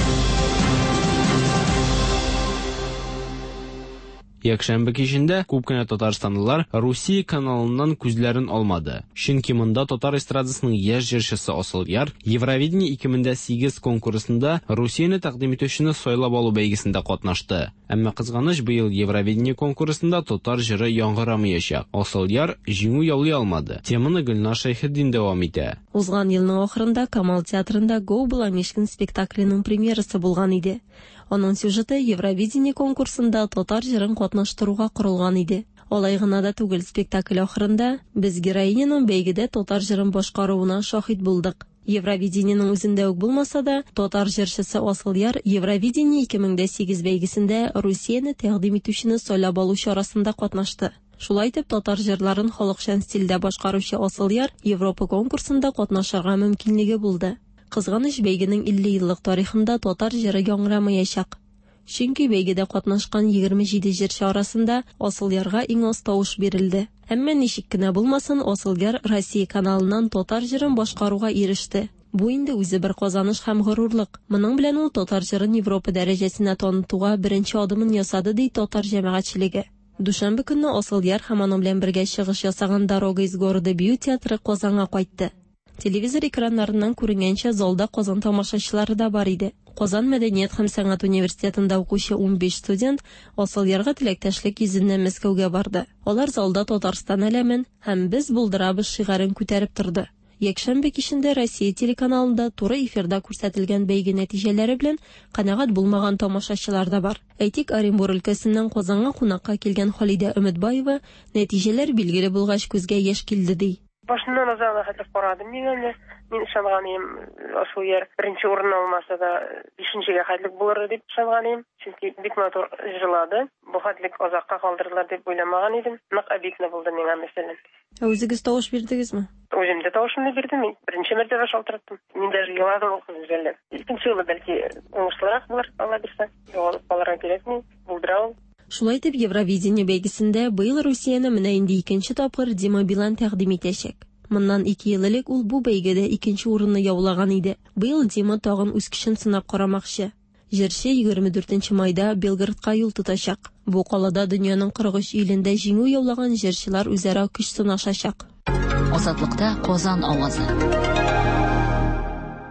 Якшәмбе кичендә күп кенә татарстанлылар Русия каналыннан күзләрен алмады. Чөнки монда татар эстрадасының яшь җырчысы Асылъяр Евровидение 2008 конкурсында Русияне тәкъдим итүчене сайлап алу бәйгесендә катнашты. Әмма кызганыч быел Евровидение конкурсында татар җыры яңгырамаячак. Асылъяр җиңү яулый алмады. Теманы Гөлнар Шәйхетдин дәвам итә. Узган елның ахырында Камал театрында «Go Буламишкин» спектакленең премьерасы булган иде. Аның сюжеты Евровидение конкурсында татар җырын катнаштыруга корылган иде. Алай гына да түгел, спектакль ахырында без героиняның бәйгедә татар җырын башкаруына шаһит булдык. Евровидениенең үзендә үк булмаса да, татар җырчысы Асылъяр Евровидение 2008 бәйгесендә Русияне тәкъдим итүчене сайлап алу чарасында катнашты. Шулай итеп, татар җырларын халыкчан стильдә башкаручы Асылъяр Европа конкурсында катнашырга мөмкинлеге булды. Кызганыч, бәйгенең 50 еллык тарихында татар җыры яңгырамаячак. Чөнки бәйгедә катнашкан 27 җырчы арасында Асылъярга иң аз тавыш бирелде. Әмма ничек кенә булмасын, Асылъяр Россия каналыннан татар җырын башкаруга иреште. Бу инде үзе бер казаныш һәм горурлык. Моның белән ул татар җырын Европа дәрәҗәсенә танытуга беренче адымын ясады ди татар җәмәгатьчелеге. Душанбе көнне Асылъяр һәм аның белән бергә чыгыш ясаган «Дорога из города Бию» театры Казанга кайтты. Телевизор экраннарыннан күренгәнчә залда Казан тамашачылары да бар иде. Казан мәдәният һәм сәнгать университетында укучы 15 студент Асылъярга теләктәшлек йөзеннән Мәскәүгә барды. Алар залда Татарстан әләмен һәм без булдырабыз шигарын күтәреп торды. Якшәмбе кичендә Россия телеканалында туры эфирда күрсәтелгән бәйге нәтиҗәләре белән канәгать булмаган тамашачылар да бар. Әйтик, Оренбур өлкәсеннән Казанга кунакка килгән Халидә Өметбаева нәтиҗәләр билгеле булгач күзгә яшь килде ди. Башыннан азагы хәтле карадым мин ышанганым, Асылъяр беренче урынны алмаса да 5нчегә хәтлек булыр дип ышанганым. Чөнки бик матур җырлады. Бу хәтлек азакка калдырырлар дип уйламаган идем. Нык обидно булды миңа мәсәлән. Үзегез тавыш бирдегезме? Үзем дә тавышымны бирдем. Беренче мәртәбә шалтыраттым. Мин дә яладым ул кызны. Икенче юлы бәлки уңышлырак булыр, Алла бирсә. Югы, балаларга кирәкми, булдырау. Шулай итеп, Евровидение бәйгесендә быел Русияне менә инде икенче тапкыр Дима Билан тәкъдим итәчәк. Моннан 2 ел элек ул бу бәйгедә икенче урынны яулаган иде. Быел Дима тагын үз көчен сынап карамакчы. Җырчы 24 майда Белградка юл тотачак. Бу калада дөньяның 43 илендә җиңү яулаган җырчылар үзара көч сынашачак. Азатлыкта Казан авазы.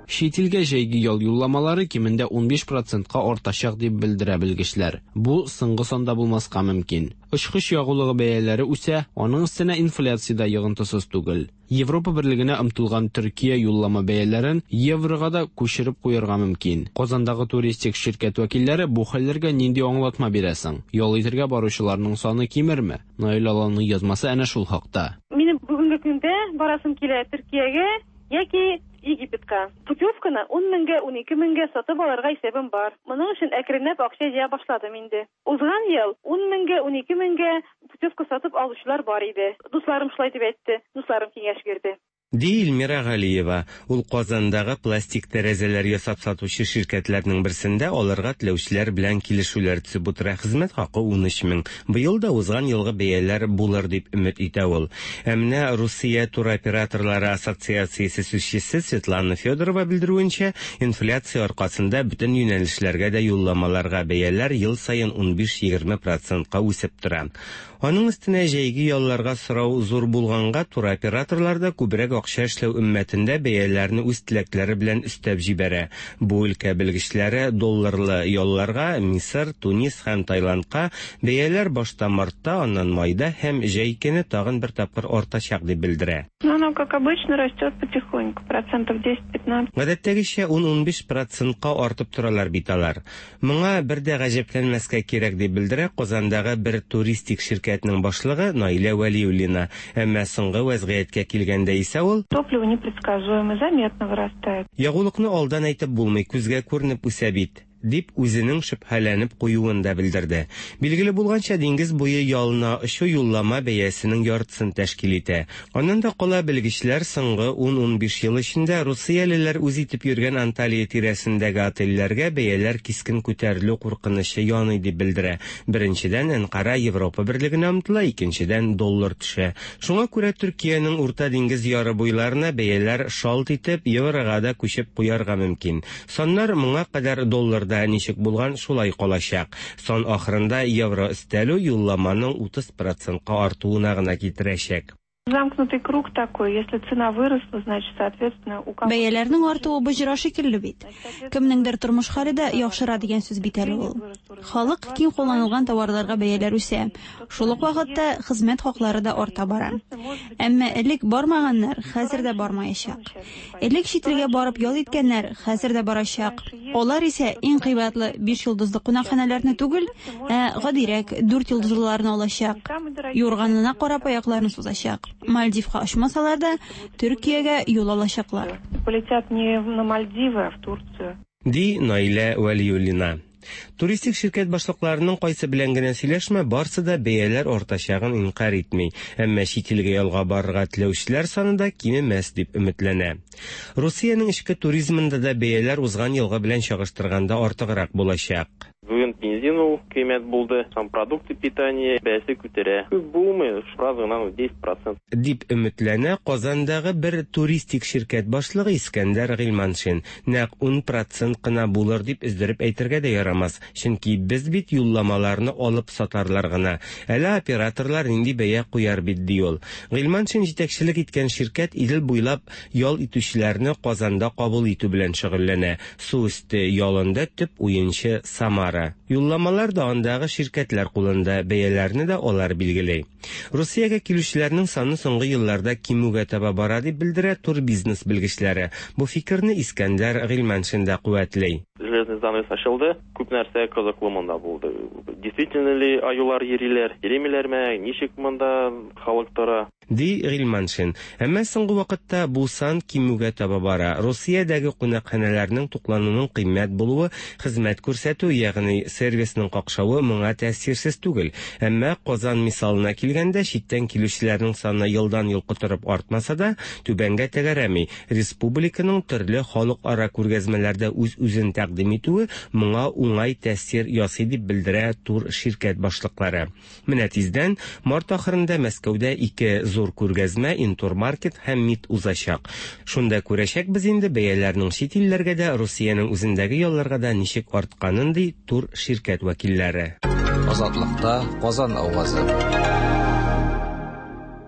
Шетелгә җәйге ял юлламалары кимендә 15%-ка артачак дип белдерә белгечләр. Бу соңгы санда булмаска мөмкин. Очкыч ягулыгы бәяләре үсә, аның өстенә инфляциядә йогынтысыз түгел. Европа берлегенә омтылган Төркия юллама бәяләрен еврога да күчереп куярга мөмкин. Казандагы туристик ширкәт вәкилләре бу хәлләргә нинди аңлатма бирәсең? Ял итәргә баручыларның саны кимерме? Наил Аланның язмасы әнә шул хакта. Минем бүгенге көндә барасым килә Төркиягә яки Египетка. Путевканы 10 меңгә, 12 меңгә сатып алырга исәбем бар. Моның өчен әкренләп акча җыя башладым инде. Узган ел 10 меңгә, 12 меңгә путевка сатып алучылар бар иде. Дусларым шулай дип әйтте. Дусларым киңәш бирде. Ди Илмира Галиева, ул Казандагы пластик тәрәзәләр ясап сатучы ширкәтләрнең берсендә аларга теләүчеләр белән килешүләр төзеп утыра. Хезмәт хакы 13 мең. Быел да узган елгы бәяләр булыр дип өмет итә ул. Әмма Русия туроператорлары ассоциациясе сүзчесе Светлана Федорова белдерүенчә, инфляция аркасында бөтен юнәлешләргә дә юлламаларга бәяләр ел саен 15-20%-ка үсеп тора. Аның өстенә җәйге ялларга сорау зур булганга, туроператорлар да күбрәк акча эшләү өммәтендә бәяләрне үз теләкләре белән өстәп җибәрә. Бу өлкә белгечләре долларлы ялларга Мисыр, Тунис һәм Таиландка бәяләр башта мартта, аннан майда һәм җәй көне тагын бер тапкыр артачак дип белдерә. Оно, как обычно, растет потихоньку, 10-15%. Гадәттәгечә 10-15%-ка артып торалар бит алар. Моңа бер дә гаҗәпләнмәскә кирәк дип белдерә Казандагы бер туристик ширкәтнең башлыгы Наилә Вәлиуллина. Әмма соңгы вазгыятькә килгәндә исә ул топливо непредсказуемо, заметно вырастает. Ягулыкны алдан әйтеп булмый, күзгә күренеп үсә бит, дип үзенең шөбһәләнеп куюын да белдерде. Билгеле булганча, диңгез буе ялына очу юллама бәясенең яртысын тәшкил итә. Аннан да кала белгечләр соңгы 10-15 ел эчендә русиялеләр үз итеп йөргән Анталия тирәсендәге отельләргә бәяләр кискен күтәрелү куркынычы яный дип белдерә. Беренчедән Анкара Европа берлегенә омтыла, икенчедән доллар төшә. Шуңа күрә Төркиянең Урта диңгез яры буйларына бәяләр шалт итеп еврога да күчеп куярга мөмкин. Соннар моңа кадәр доллар ничек булган шулай калачак. Сон ахырында евро өстәлү юлламаның 30%-ка артуына гына китерәчәк. Замкнутый круг такой, если цена выросла, значит, соответственно, у кого... Бәяләрнең артуы боҗра шикелле бит. Кемнеңдер тормыш хәле дә яхшыра дигән сүз бит әле ул. Халык киң кулланылган товарларга бәяләр үсә. Шул ук вакытта хезмәт хаклары да арта бара. Әмма элек бармаганнар хәзер дә бармаячак. Элек читлегә барып ял иткәннәр хәзер дә барачак. Алар исә иң кыйбатлы 5 йолдызлы кунакханәләрне түгел, гадирәк 4 йолдызлыларны алачак. Юрганына карап аякларны сузачак. Мальдивка очмасалар да Төркиягә юл алачаклар. Полетят не на Мальдивы, а в Турцию. Ди Наилә Вәлиуллина. Туристик ширкәт башлыкларының кайсы белән генә сөйләшмә, барсы да бәяләр артачагын инкар итми. Әмма чит илгә ялга барырга теләүчеләр санында кимемәс дип өметләнә. Русиянең эчке туризмында да бәяләр узган елга белән чагыштырганда артыграк булачак. Бүген бензин кыйммәт булды, сам продукты питания бәясе күтәрә. Күп булмый, шуразгынан 10%. Дип өметләнә Казандагы бер туристик ширкәт башлыгы Искәндәр Гыйлманшин. Нәкъ 10% кына булыр дип өздереп әйтергә дә ярамас. Чөнки без бит юлламаларны алып сатарлар гына. Әле операторлар нинди бәя куяр бит ди ул. Гыйлманшин җитәкчелек иткән ширкәт Идел буйлап ял итүчеләрне Казанда кабул итү белән шөгыльләнә. Су өсте ялында төп уенчы Самара. Юлламалар да андагы ширкәтләр кулында, бәяләрне дә алар билгеләй. Русиягә килүчеләрнең саны соңгы елларда кимүгә таба бара дип белдерә турбизнес белгечләре. Бу фикерне Искәндәр Гыйлманшин да куәтләй. Железный занавес ачылды, күп нәрсә кызыклы монда булды. Действительно ли аюлар йөриләр, йөримиләрме, ничек монда халык тора? Ди Гыйлманшин. Әмма соңгы вакытта бу сан кимүгә таба бара. Русиядәге кунакханәләрнең туклануның кыйммәт булуы, хезмәт күрсәтү, ягъни сервисның какшавы моңа тәэсирсез түгел. Әмма Казан мисалына килгәндә, читтән килүчеләрнең саны елдан-ел котырып артмаса да, түбәнгә тәгәрәми. Республиканың төрле халыкара күргәзмәләрдә үз-үзен тәкъдим итүе моңа уңай тәэсир ясый дип белдерә тур ширкәт башлыклары. Менә тиздән март ахырында Мәскәүдә 2 зур күргәзмә Интурмаркет һәм МИД узачак. Шунда күрәчәкбез инде бәяләрнең чит илләргә дә, Русиянең үзендәге ялларга да ничек артканын ди тур ширкәт вәкилләре. Азатлыкта Казан авазы.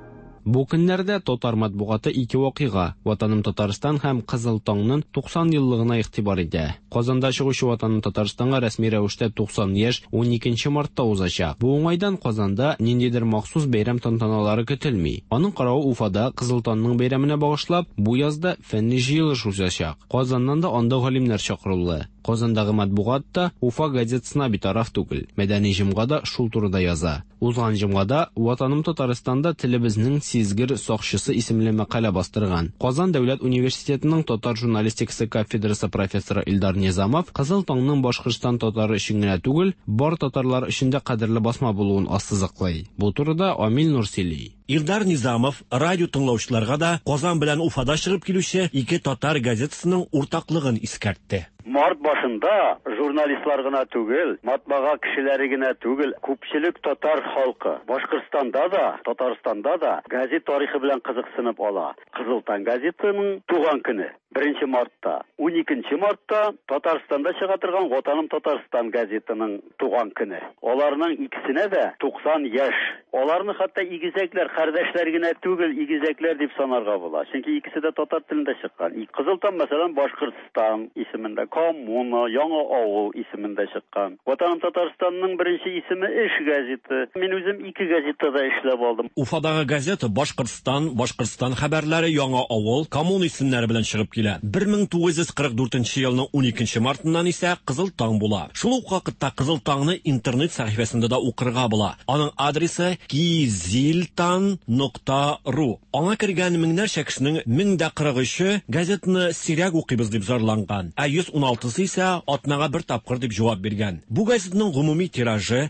Бу көннәрдә татар матбугаты ике вакыйга, Ватаным Татарстан һәм Кызыл таңның 90 еллыгына игътибар итә. Казанда чыгучы Ватаным Татарстанга рәсми рәвештә 90 яшь 12 мартта узачак. Бу уңайдан Казанда ниндидер махсус бәйрәм тантаналары көтелми. Аның каравы Уфада Кызыл таңның бәйрәменә багышлап, бу язда фәнни җыелыш узачак. Казаннан да анда галимнәр чакырылды. Казандагы матбугатта Уфа газетасына битараф түгел. Мәдәни җомгада шул турыда яза. Узган җомгада Ватаным Татарстанда телебезнең сизгер сакчысы исемле мәкалә бастырган. Казан дәүләт университетының татар журналистикасы кафедрасы профессоры Илдар Низамов Кызыл таңның Башкортстан татары өчен генә түгел, бар татарлар өчен дә кадерле басма булуын ассызыклый. Бу турыда Амил Нурсили. Илдар Низамов радио тыңлаучыларга да Казан белән Уфада чыгып килүче ике татар газетасының уртаклыгын искәртте. Март башында журналистлар гына түгел, матбага кешеләре генә түгел, күпчелек татар халкы Башкортстанда да, Татарстанда да газет тарихы белән кызыксынып ала. Кызыл таң газетаның туган көне 1 мартта, 12 мартта Татарстанда чыга торган Ватаным Татарстан газетаның туган көне. Аларның икесенә дә 90 яшь. Аларны хәтта игезәкләр, кардәшләр генә түгел, игезәкләр дип санарга була. Чөнки икесе дә татар телендә чыккан. Кызыл таң мәсәлән Башкортстан исемендә, Коммуна, Яңа авыл исемендә чыккан. Ватаным Татарстанның беренче исеме Эш газеты. Мин үзем 2 газетада эшләп алдым. Уфадагы газета Башкортстан хәбәрләре, Яңа авыл, Коммуна исемнәре белән чыгып килә. 1944 елның 12 мартыннан исә Кызыл таң була. Шул ук вакытта Кызыл таңны интернет сәхифәсендә дә укырга була. Аның адресы kiziltan.ru. Аңа кергән меңнәрчә кешенең 1043 газетаны сирәк укыйбыз дип зарланган. 116-сы исә атнага бер тапкыр дип җавап биргән. Бу газетаның гомуми тиражы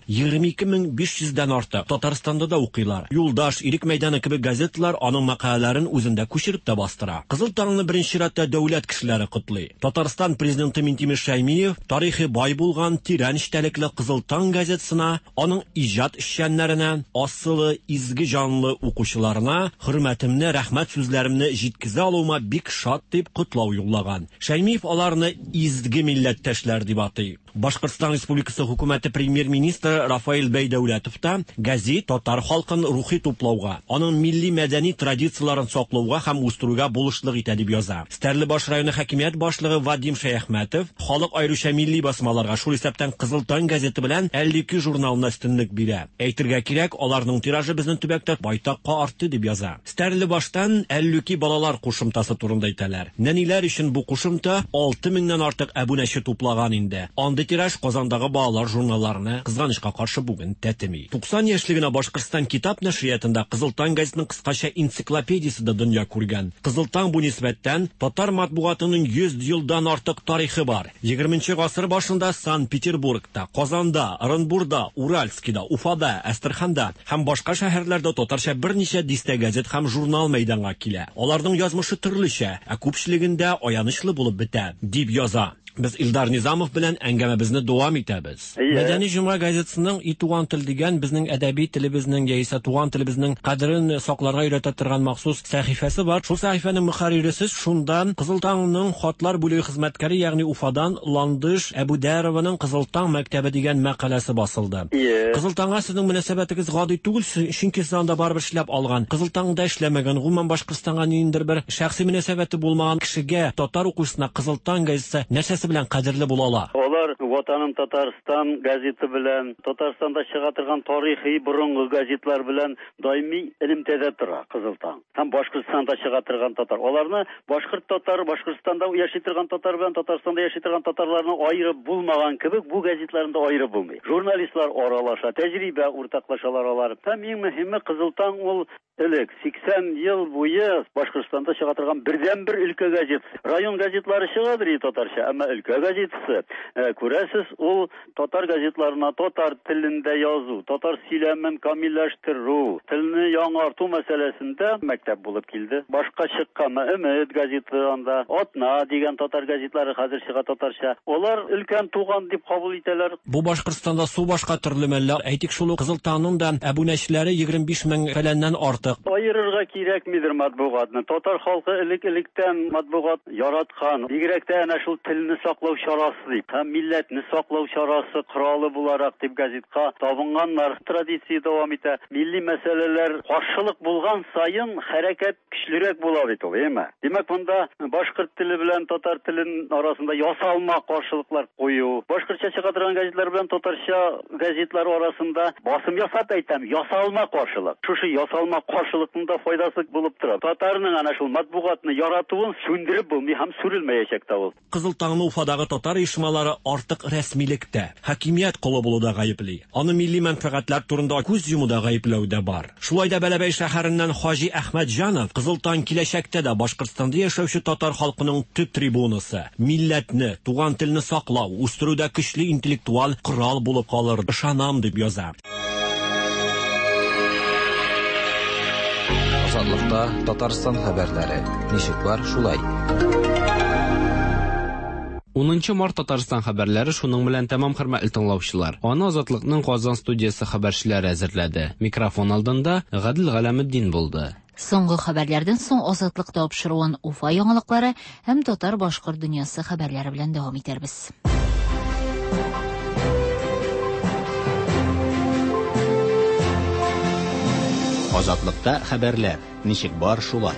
22500-дән артык. Татарстанда да укыйлар. Юлдаш, Ирек мәйданы кебек газеталар аның мәкаләләрен үзендә күчереп тә бастыра. Кызыл таңны беренче чиратта дәүләт кешеләре котлый. Татарстан президенты Минтимер Шәймиев тарихи бай булган тирән эчтәлекле Кызыл таң газетасына, аның иҗат эшчәннәренә, асылы изге җанлы укучыларына хөрмәтемне, рәхмәт сүзләремне җиткезә алуыма бик шат дип котлау юллаган. Шәймиев аларны изге милләттәшләр дип атый. Башкортстан Республикасы хөкүмәте премьер-министры Рафаэль Бәйдәүләтов та газет татар халкын рухи туплауга, аның милли мәдәни традицияларын саклауга һәм үстерүгә булышлык итә дип яза. Стәрлебаш районы хакимият башлыгы Вадим Шәяхмәтов халык аеруча милли басмаларга шул исәптән Кызыл таң газеты белән 52 журналына өстенлек бирә. Әйтергә кирәк, аларның тиражы безнең төбәктә байтакка артты дип яза. Стәрлебаштан 52 балалар кушымтасы турында әйтәләр. Нәниләр өчен бу кушымта 6000-нән артык абунәче туплаган инде. Тираж Казандагы балалар журналларына кызганычка каршы бүген тәтеми. 90 яшьлегенә Башкортстан китап нәшриятында Кызыл таң газетаның кыскача энциклопедиясе дә дөнья күргән. Кызыл таң бу нисбәттән татар матбугатының 100 елдан артык тарихы бар. 20 гасыр башында Санкт-Петербургта, Казанда, Оренбургда, Уральскида, Уфада, Астраханда һәм башка шәһәрләрдә татарча берничә дистә газет һәм журнал мәйданга килә. Аларның язмышы төрлечә, ә күпчелегендә аянычлы булып бетә, дип яза. Без Илдар Низамов белән әңгәмәбезне дәвам итәбез. Мәдәни җомга газетасының «Туган тел» дигән безнең әдәби телебезнең яисә туган телебезнең кадерен сакларга өйрәтә торган махсус сәхифәсе бар. Шул сәхифәнең мөхәррире шундан Кызыл таңның хатлар бүлеге хезмәткәре, ягъни Уфадан Ландыш Әбүдәрованың Кызыл таң мәктәбе дигән мәкаләсе басылды. Кызыл таңга сезнең мөнәсәбәтегез гади түгел, чөнки сез анда барып эшләп алган. Кызыл таңда эшләмәгән, гомумән Башкортстанга ниндидер бер шәхси мөнәсәбәте булмаган кешегә татар укучысына Кызыл таң газетасы нәрсәсе белән кадерле була? Алар Ватаным Татарстан газеты белән, Татарстанда чыга торган тарихи борынгы газетлар белән даими элемтәдә тора Кызыл таң. Һәм Башкортстанда чыга торган татар. Аларны башкорт татар, Башкортстанда яши торган татар белән Татарстанда яши торган татарларны аерып булмаган кебек, бу газетларында аерып булмый. Журналистлар аралаша, тәҗрибә уртаклашалар алар. Һәм иң мөһиме Кызыл таң ул элек 80 ел буе Башкортстанда чыга торган бердән-бер өлкә газет. Район газетлары чыгадыр татарча, әмма өлкә газетасы күрәсез, ул татар газетларына татар телендә язу, татар сөйләмен камилләштерү, телне яңарту мәсьәләсендә мәктәп булып килде. Башка чыккан Өмет газеты, анда Атна дигән татар газетлары хәзер чыга татарча. Алар өлкән туган дип кабул итәләр. Бу Башкортстанда су башка төрле мәлләр, әйтик шул Кызыл таңның да абунәчеләре 25 мең фәләннән артык. Аерырга кирәкмидер матбугатны. Татар халкы элек-электән матбугат яраткан. Бигрәк тә әнә шул телне саклау чарасы дип. Һәм milletni saklау çarası kralı bularak dip gazetka табынганнар. Традиция дәвам итә. Milli мәсьәләләр каршылык булган сайын хәрәкәт көчлерәк була бит ул, әйме? Димәк, монда башкорт теле белән татар телен арасында ясалма каршылыклар кую. Башкортча чыга торган газетлар белән татарча газетлар арасында басым ясап әйтәм, ясалма каршылык. Шушы ясалма каршылыкның да файдасы булып тора. Татарның ана шул матбугатны яратуын сүндереп булмый һәм сүрелмәячәк тә ул. Кызыл таңны Уфадагы татар оешмалары артык рәсмилектә, хакимият колы булуда гаепли. Аны милли мәнфәгатьләр турында күз юмуда гаепләүдә бар. Шулай да Бәләбәй шәһәреннән Хаҗи Әхмәтҗанов Кызыл таң киләчәктә дә Башкортстанда яшәүче татар халкының төп трибунасы, милләтне, туган телне саклау, үстерүдә көчле интеллектуаль корал булып калыр, ышанам дип яза. Азатлыкта Татарстан хәбәрләре. Ничек бар шулай? 10 март Татарстан хәбәрләре шуның белән тәмам, хөрмәтле тыңлаучылар. Аны Азатлыкның Казан студиясе хәбәрчеләре әзерләде. Микрофон алдында Гадил Галәметдин булды. Соңгы хәбәрләрдән соң Азатлык тапшыруын Уфа яңалыклары һәм татар башкорт дөньясы хәбәрләре белән дәвам итәрбез. Азатлыкта хәбәрләр. Ничек бар шулай?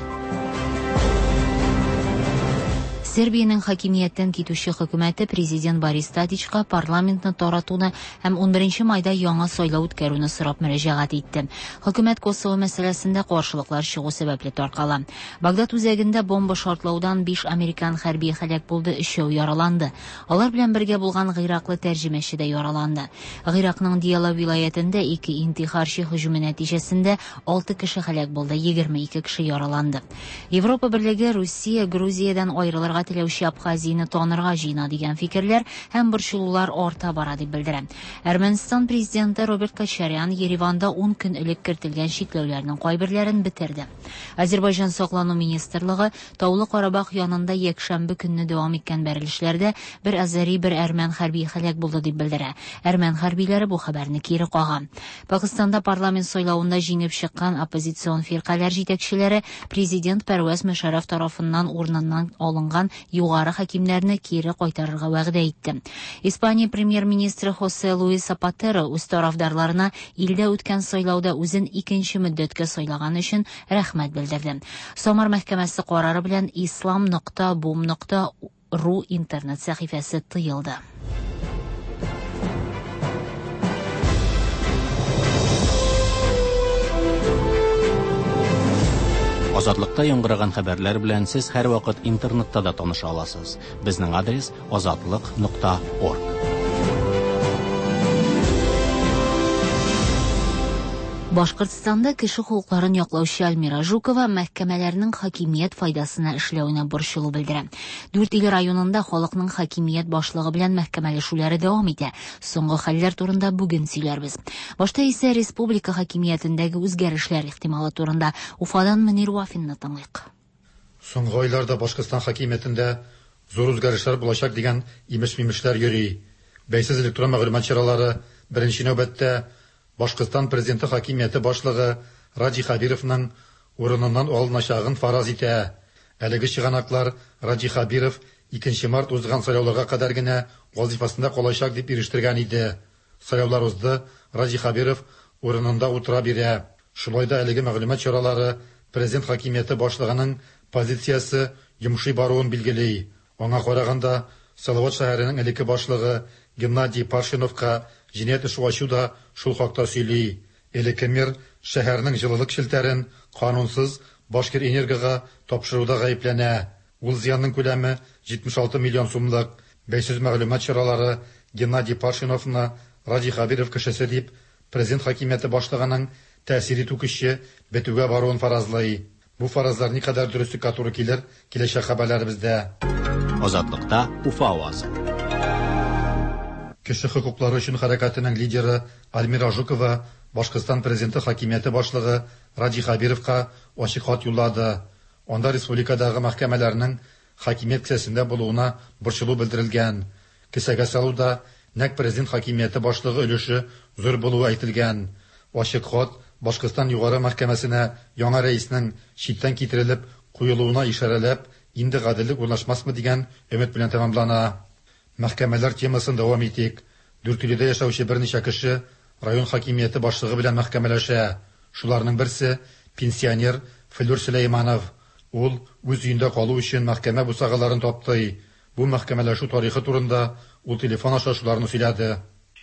Сербиянең хакимияттән китүче хөкүмәте президент Борис Тадичка парламентны таратуны һәм 11 майда яңа сайлау үткәрүне сорап мөрәҗәгать итте. Хөкүмәт Косово мәсьәләсендә каршылыклар чыгу сәбәпле таркала. Багдад үзәгендә бомба шартлаудан 5 американ хәрби һәлак булды, 3 яраланды. Алар белән бергә булган гыйраклы тәрҗемәче дә яраланды. Гыйракның Диала вилаятендә 2 интихарчы һөҗүме нәтиҗәсендә 6 кеше һәлак булды, 22 кеше яраланды. Европа берлеге Русия Грузиядан аерылырга теләүче Абхазияны танырга җыена дигән фикерләр һәм борчылулар арта бара дип белдерә. Әрмәнстан президенты Роберт Качарян Ереванда 10 көн элек кертелгән чикләүләрнең кайберләрен битерде. Азербайҗан саклану министрлыгы Таулы Карабах янында якшәмбе көнне дәвам иткән бәрелешләрдә бер азари, бер әрмән хәрби һәлак булды дип белдерә. Әрмән хәрбиләре бу хәбәрне кире каган. Пакистанда парламент сайлауында җиңеп чыккан оппозицион фиркалар җитәкчеләре президент Пәрвәз Мөшәррәф тарафыннан урыныннан алынган югары хакимнәрне кире кайтарырга вәгъдә итте. Испания премьер-министры Хосе Луис Запатеро үз тарафдарларына илдә үткән сайлауда үзен 2нче мөддәткә сайлаган өчен рәхмәт белдерде. Самар мәхкәмәсе карары белән islam.boom.ru интернет сәхифәсе тыелды. Азатлыкта яңгыраган хәбәрләр белән сез һәр вакыт интернетта да таныша аласыз. Безнең адрес azatlyk.org. Башкортстанда кеше хукукларын яклаучы Альмира Жукова мәхкәмәләрнең хакимият файдасына эшләүенә борчылу белдерә. 4 ил районында халыкның хакимият башлыгы белән мәхкәмәләшүләре дәвам итә. Соңгы хәлләр турында бүген сөйләрбез. Башта исә республика хакимиятендәге үзгәрешләр ихтималы турында Уфадан Мөнир Вафинны тыңлыйк. Соңгы айларда Башкортстан хакимиятендә зур үзгәрешләр булачак дигән имеш-мимешләр йөри. Бәйсез электрон мәгълүмат чаралары беренче нәүбәттә Башкортстан президенты хакимияте башлыгы Раджи Хабировның урыныннан алыначагын фараз итә. Әлеге чыганаклар Раджи Хабиров 2 март узган сайлауларга кадәр генә вазифасында калачак дип ирештергән иде. Сайлаулар узды, Раджи Хабиров урынында утыра бирә. Шулай да әлеге мәгълүмат чаралары президент хакимияте башлыгының позициясе йомшый баруын билгели. Аңа караганда Салават шәһәренең элекке башлыгы Геннадий Паршиновка җинаять эше ачу да шул хакта сөйли. Элекке мэр шәһәрнең җылылык шелтәрен канунсыз Башкир энергияга тапшыруда гаепләнә. Ул зыянның күләме 76 миллион сумлык. Бәйсез мәгълүмат чаралары Геннадий Паршиновны Раджи Хабиров кешесе дип президент хакимияте башлыгының тәэсир итү көче бетүгә баруын фаразлый. Бу фаразлар никадәр дөреслеккә туры килер, киләчәк хәбәрләребездә. Азатлыкта Уфа авазы. Кеше хукуклары өчен хәрәкәтенең лидеры Альмира Жукова Башкортстан президенты хакимияте башлыгы Раджи Хабировка ачык хат юллады. Анда республикадагы мәхкәмәләрнең хакимият кесәсендә булуына борчылу белдерелгән. Кесәгә салуда нәкъ президент хакимияте башлыгы өлеше зур булуы әйтелгән. Ачык хат Башкортстан югары мәхкәмәсенә яңа рәиснең читтән китерелеп куелуына ишарәләп, инде гаделлек урнашмасмы дигән өмет белән тәмамлана. Мәхкәмәләр темасын дәвам итик. Дүртөйледә яшәүче берничә кеше район хакимияте башлыгы белән мәхкәмәләшә. Шуларның берсе пенсионер Флюр Сөләйманов. Ул үз өендә калу өчен мәхкәмә бусагаларын тапты. Бу мәхкәмәләшү тарихы турында ул телефон аша шуларны сөйләде.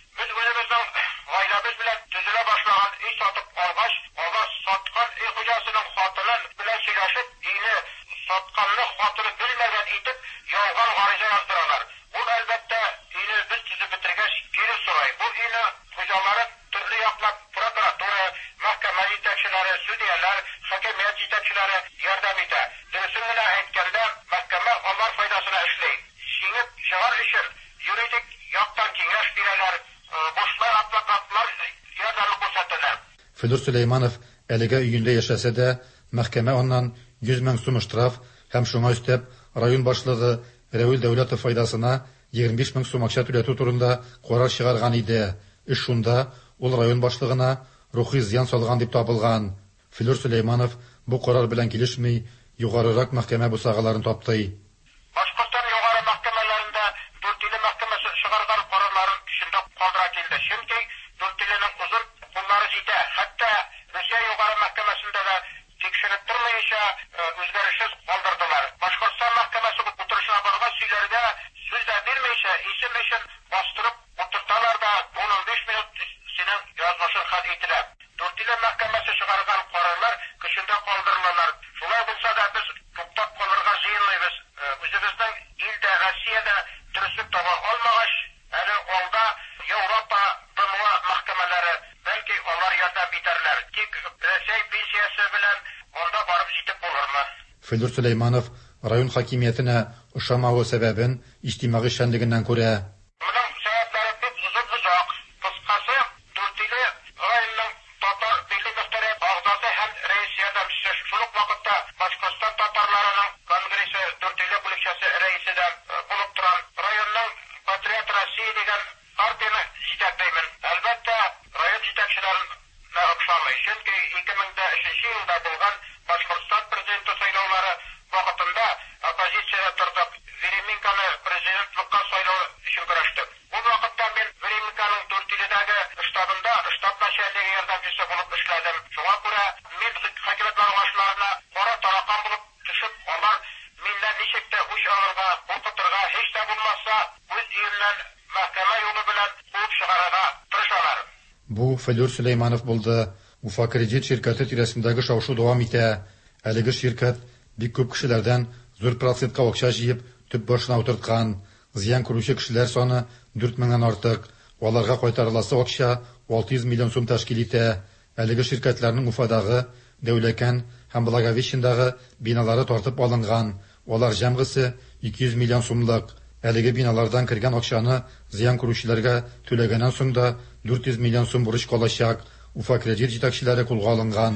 Флюр Сөләйманов әлегә өендә яшәсә дә, мәхкәмә аннан 100 мең сум штраф һәм шуңа өстәп район башлыгы Рәүил Дәүләтов файдасына 25 мең сум акча түләтү турында карар чыгарган иде. Эш шунда ул район башлыгына рухи зыян салган дип табылган. Флюр Сөләйманов бу карар белән килешми, югарырак мәхкәмә бусагаларын тапты. Башкортстан югары мәхкәмәләрендә Дүртөйле мәхкәмәсе чыгарган карарларын көчендә калдыра килде. Чөнки Дүртөйленең узын куллары җитә. Хәтта Русия югары мәхкәмәсендә дә тикшереп тормыйча үзгәрешсез калдырдылар. Башкортстан мәхкәмәсе утырышына барган сөйләргә сүз дә бирмәйчә, исем өчен бастырып утырталар да 15 минут синең язмышын хәл ителә. Дүртөйле мәхкәмәсе чыгарган карарлар көчендә калдырылалар. Шулай булса да без туктап калырга җыенмыйбыз. Үзебезнең илдә, Россиядә дөреслекне таба алмагач, әле алда Европа БМО мәхкәмәләре бәлки алар ярдәм итәрләр. Тик Россия пенсиясе белән анда барып җитеп булырмы? Флюр Сөләйманов район хакимиятенә ошамавы сәбәбен иҗтимагый эшчәнлегеннән күрә. Моның сәбәпләре бик узак. Кыскасы, Дүртөйле районының татар милли мөхтәрәм агзасы һәм рәис ярдәмчесе шул ук вакытта Башкортстан татарларының конгрессы Дүртөйле бүлекчәсе рәисе дә булып торган районның Патриот Россия дигән партияны җитәкләймен. Әлбәттә, район җитәкчеләренә охшамый. Чөнки 2003 елда булган Башкортстан президенты сайлаулары вакытында оппозициядә тордык. Вереминканы президентлыкка сайлау өчен көрәштек. Бу вакытта мин Вереминканың Дүртөйледәге штабында штаб начальнигы ярдәмчесе булып эшләдем. Шуңа күрә мин хакимият башчыларына кара таракан булып төшеп, алар миннән ничек тә үч алырга, укытырга, һич тә булмаса, үз өеннән мәхкәмә юлы белән куып чыгарырга тырышалар. Бу Флюр Сөләйманов булды. Уфа кредит şirkәте тирәсендәге шау-шу дәвам итә. Әлеге şirkәт бик күп кешеләрдән зур процентка акча җыеп, төп башына утырткан. Зыян күрүче кешеләр саны 4 меңнән артык. Аларга кайтарыласы акча 600 миллион сум тәшкил итә. Әлеге şirkәтләрнең Уфадагы, Дәүләкән һәм Благовещендагы биналары тартып алынган. Алар җәмгысе 200 миллион сумлык. Әлеге биналардан кергән акчаны зыян күрүчеләргә түләгәннән соң да 400 миллион сум бурыч калачак. Уфа кредит җитәкчеләре кулга алынган.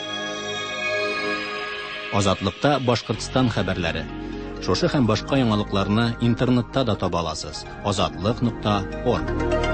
Азатлыкта Башкортстан хәбәрләре. Шушы һәм башка яңалыкларны интернетта да таба аласыз. Azatlyk.org.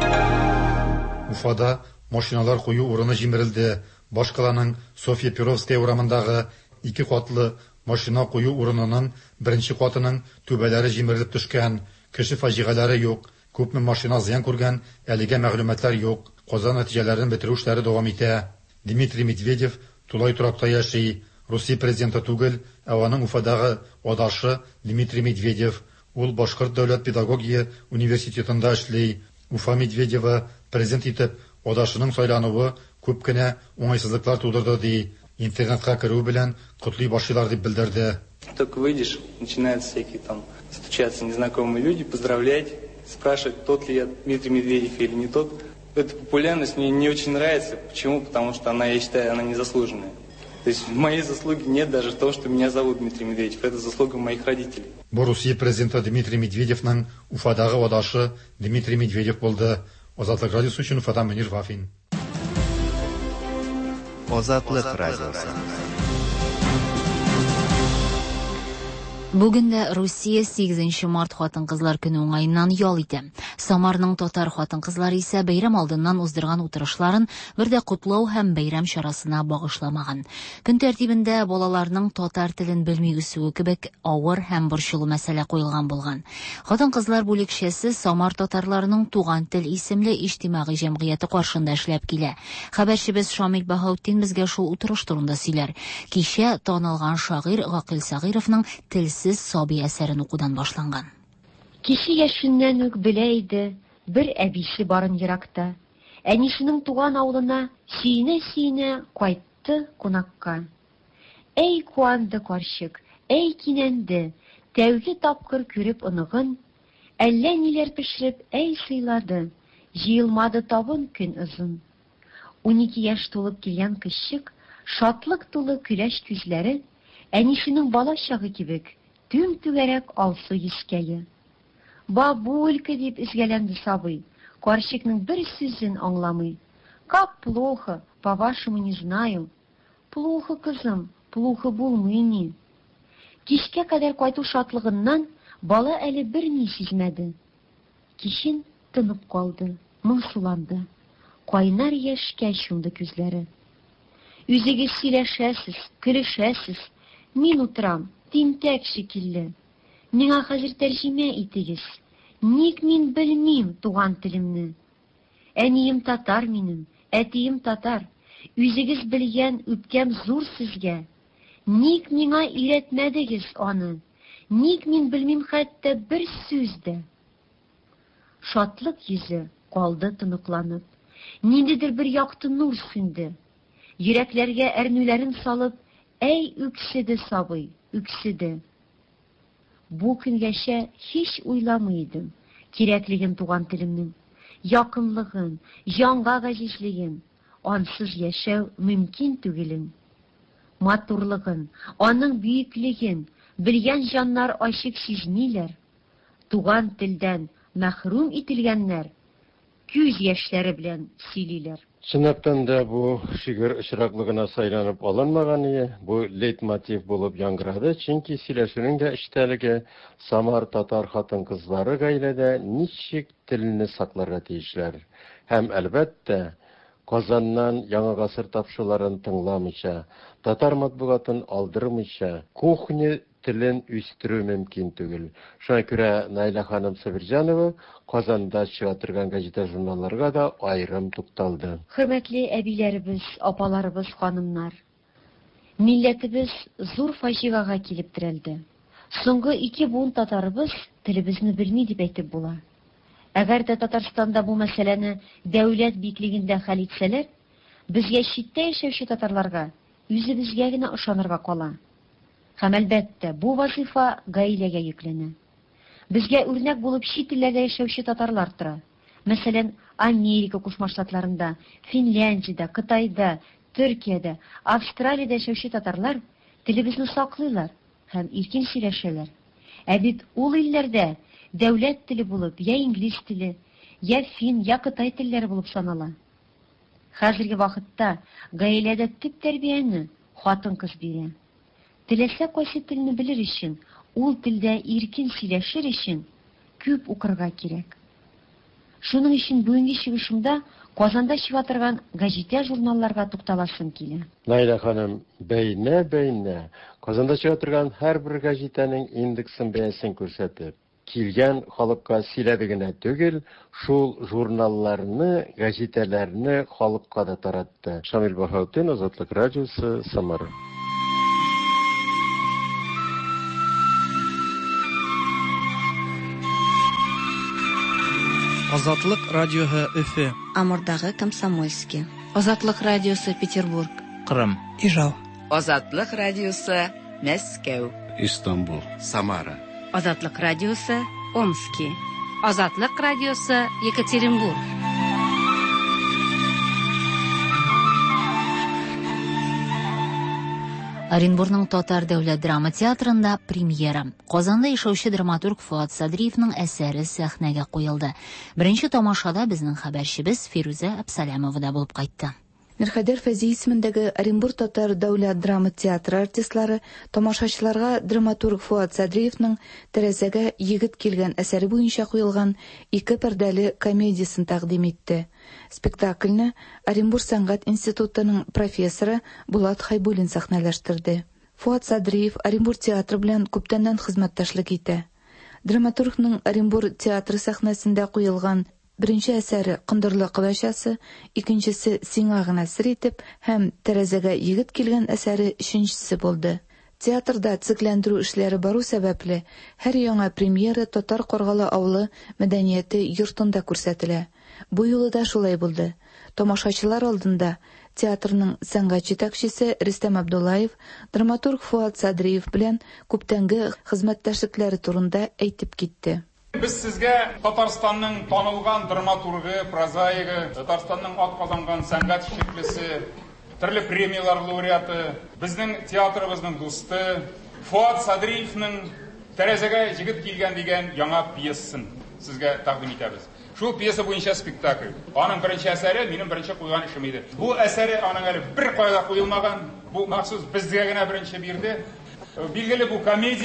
Уфада машиналар кую урыны җимерелде. Башкаланың София Перовская урамындагы 2 катлы машина кую урынының беренче катының түбәләре җимерелеп төшкән. Кеше фаҗигаләре юк. Күпме машина зыян күргән, әлегә мәгълүматлар юк. Казан нәтиҗәләрен бетерү эшләре дәвам итә. Дмитрий Медведев тулай туракта яши. Русия президенты түгел, ә аның Уфадагы адашы Дмитрий Медведев. Ул Башкорт дәүләт педагогия университетында эшли. Уфа Медведева президент итеп адашының сайлануы күп кенә уңайсызлыклар тудырды ди. Интернетка керү белән котлый башлар дип белдерде. Только выйдешь, начинаются всякие там стучаться незнакомые люди, поздравлять, спрашивать, тот ли я Дмитрий Медведев или не тот. Эта популярность мне не очень нравится. Почему? Потому что она, я считаю, она незаслуженная. То есть моей заслуги нет даже в том, что меня зовут Дмитрий Медведев. Это заслуга моих родителей. Бу Русия президенты Дмитрий Медведевның Уфадагы адашы Дмитрий Медведев булды. Азатлык радиосы өчен Уфадан Мөнир Вафин. Азатлык радиосы. Бүгінде Русия 8 март хатын-кызлар көне уңайынан ял итә. Самарның татар хатын-кызлары исә бәйрәм алдыннан уздырган утырышларын бердә кутлау һәм бәйрәм чарасына багышламаган. Көн тәртибендә балаларның татар телен белми үсүе кебек авыр һәм борчылу мәсьәлә куелган булган. Хатын-кызлар бүлекчәсе Самар татарларының туган тел исемле иҗтимагый җәмгыяте каршында эшләп килә. Хәбәрчебез Шамил Баһаутдин безгә шул утырыш турында сөйләр. Кичә танылган шагыйрь Гакил Сагыйровның Телсез Саби әсәрен укудан башланган. Кеше яшеннән үк белә иде, бер әбисе барын еракта. Әнисенең туган авылына сөенә-сөенә кайтты кунакка. Әй куанды карчык, әй кинәнде, тәүге тапкыр күреп оныгын, әллә ниләр пешереп, әй сыйлады, җыелмады табын көн озын. 12 яшь тулып килгән кызчык, шатлык тулы көләч күзләре, әнисенең бала чагы кебек, түм түгәрәк алсу йөзкәе. Бабулька дип изгәләнде сабый, карчыкның бер сүзен аңламый. Как плохо, по-вашему не знаю. Плохо, кызым, плохо булмый ни. Кичкә кадәр кайту шатлыгыннан бала әле берни сизмәде. Кичен тынып калды, моңсуланды. Кайнар яшькә чумды күзләре. Үзегез сөйләшәсез, көлешәсез. Мин утырам, тинтәк шикелле. Миңа хәзер тәрҗемә итегез. Ник мин белмим туган телемне? Әнием татар минем, әтием татар. Үзегез белгән үпкәм зур сезгә. Ник миңа өйрәтмәдегез аны? Ник мин белмим хәтта бер сүз дә? Шатлык йөзе калды тыныкланып. Ниндидер бер якты нур сүнде. Йөрәкләргә әрнүләрен салып, әй үкседе сабый, үкседе. Бу көнгәчә һич уйламый идем кирәклеген туган телемнең, якынлыгын, җанга газизлеген, ансыз яшәү мөмкин түгелен. Матурлыгын, аның бөеклеген белгән җаннар ачык сизмиләр. Туган телдән мәхрүм ителгәннәр күз яшьләре белән сөйлиләр. Чынлаптан да бу шигырь очраклыгына сайланып алынмаган иде. Бу лейтмотив булып яңгырады, чөнки сөйләшүнең дә эчтәлеге Самар татар хатын-кызлары гаиләдә ничек телне сакларга тиешләр. Һәм әлбәттә, Казаннан яңа гасыр тапшыруларын тыңламыйча, татар матбугатын алдырмыйча, кухня телен үстерү мөмкин түгел. Шуңа күрә Найла ханым Сабирҗанова Казанда чыга торган газета-журналларга да айрым тукталды. Хөрмәтле әбиләребез, апаларыбыз, ханымнар. Милләтебез зур фаҗигага килеп терәлде. Соңгы 2 буын татарыбыз телебезне белми дип әйтеп була. Әгәр дә Татарстанда бу мәсьәләне дәүләт биклегендә хәл итсәләр, безгә читтә яшәүче татарларга үзебезгә генә ышанырга кала. Һәм әлбәттә, бу вазифа гаиләгә йөкләнә. Безгә үрнәк булып чит илләрдә яшәүче татарлар тора. Мәсәлән, Америка Кушма Штатларында, Финляндиядә, Кытайда, Төркиядә, Австралиядә яшәүче татарлар телебезне саклыйлар һәм иркен сөйләшәләр. Ә бит ул илләрдә дәүләт теле булып, я инглиз теле, я фин, я Кытай телләре булып санала. Хәзерге вакытта гаиләдә төп тәрбияне хатын-кыз бирә. Теләсә кайсы телне белер өчен, ул телдә иркен сөйләшер өчен күп укырга кирәк. Шуның өчен бүгенге чыгышымда Казанда чыга торган газета-журналларга тукталасым килә. Найла ханым, бәйнә Казанда чыга торган һәрбер газетаның индексын бәясен күрсәтеп, килгән халыкка сөйләде генә түгел, шул журналларны, газеталарны халыкка да таратты. Шамил Баһаутдин, Азатлык радиосы, Самара. Азатлык радиоһы Өфе. Амурдагы Комсомольский. Азатлык радиосы Петербург. Кырым. Ижау. Азатлык радиосы Мәскәү. Истанбул. Самара. Азатлык радиосы Омский. Азатлык радиосы Екатеринбург. Оренбургның Татар дәүләт драма театрында премьера. Казанда яшәүче драматург Фуат Садриевның әсәре сәхнәгә куелды. Беренче тамашада безнең хәбәрчебез Фируза Абсалямова да булып кайтты. Мирхәйдәр Фәзи исемендәге Оренбур татар дәүләт драма театры артистлары тамашачыларга драматург Фуат Садриевның «Тәрәзәгә егет килгән» әсәре буенча куелган 2 пәрдәле комедиясын тәкъдим итте. Спектакльне Оренбур сәнгать институтының профессоры Булат Хайбуллин сәхнәләштерде. Фуат Садриев Оренбур театры белән күптәннән хезмәттәшлек итә. Драматургның Оренбур театры сәхнәсендә куелган Беренче әсәре «Кындырлы кыбачасы», икенчесе «Сиңа гына сер» итеп һәм «Тәрәзәгә егет килгән» әсәре өченчесе булды. Театрда цикләндерү эшләре бару сәбәпле һәр яңа премьера Татар Каргалы авылы мәдәнияте йортында күрсәтелә. Бу юлы да шулай булды. Тамашачылар алдында театрның сәнгать җитәкчесе Рөстәм Абдуллаев драматург Фуат Садриев белән күптәнге хезмәттәшлекләре турында әйтеп китте. Biz sizga Татарстанның танылган драматургы, прозаигы, Татарстанның атказанган сәнгать шиклесе, төрле премиялар лауреаты, безнең театрыбызның дусты Фуат Садриевның «Тәрәзәгә егет килгән» дигән яңа пьесын сезгә тәкъдим итәбез. Шул пьеса буенча спектакль. Аның беренче әсәре минем беренче куйган эшем иде. Бу әсәре аның әле бер кайда куелмаган, бу махсус безгә генә беренче бирде. Билгеле бу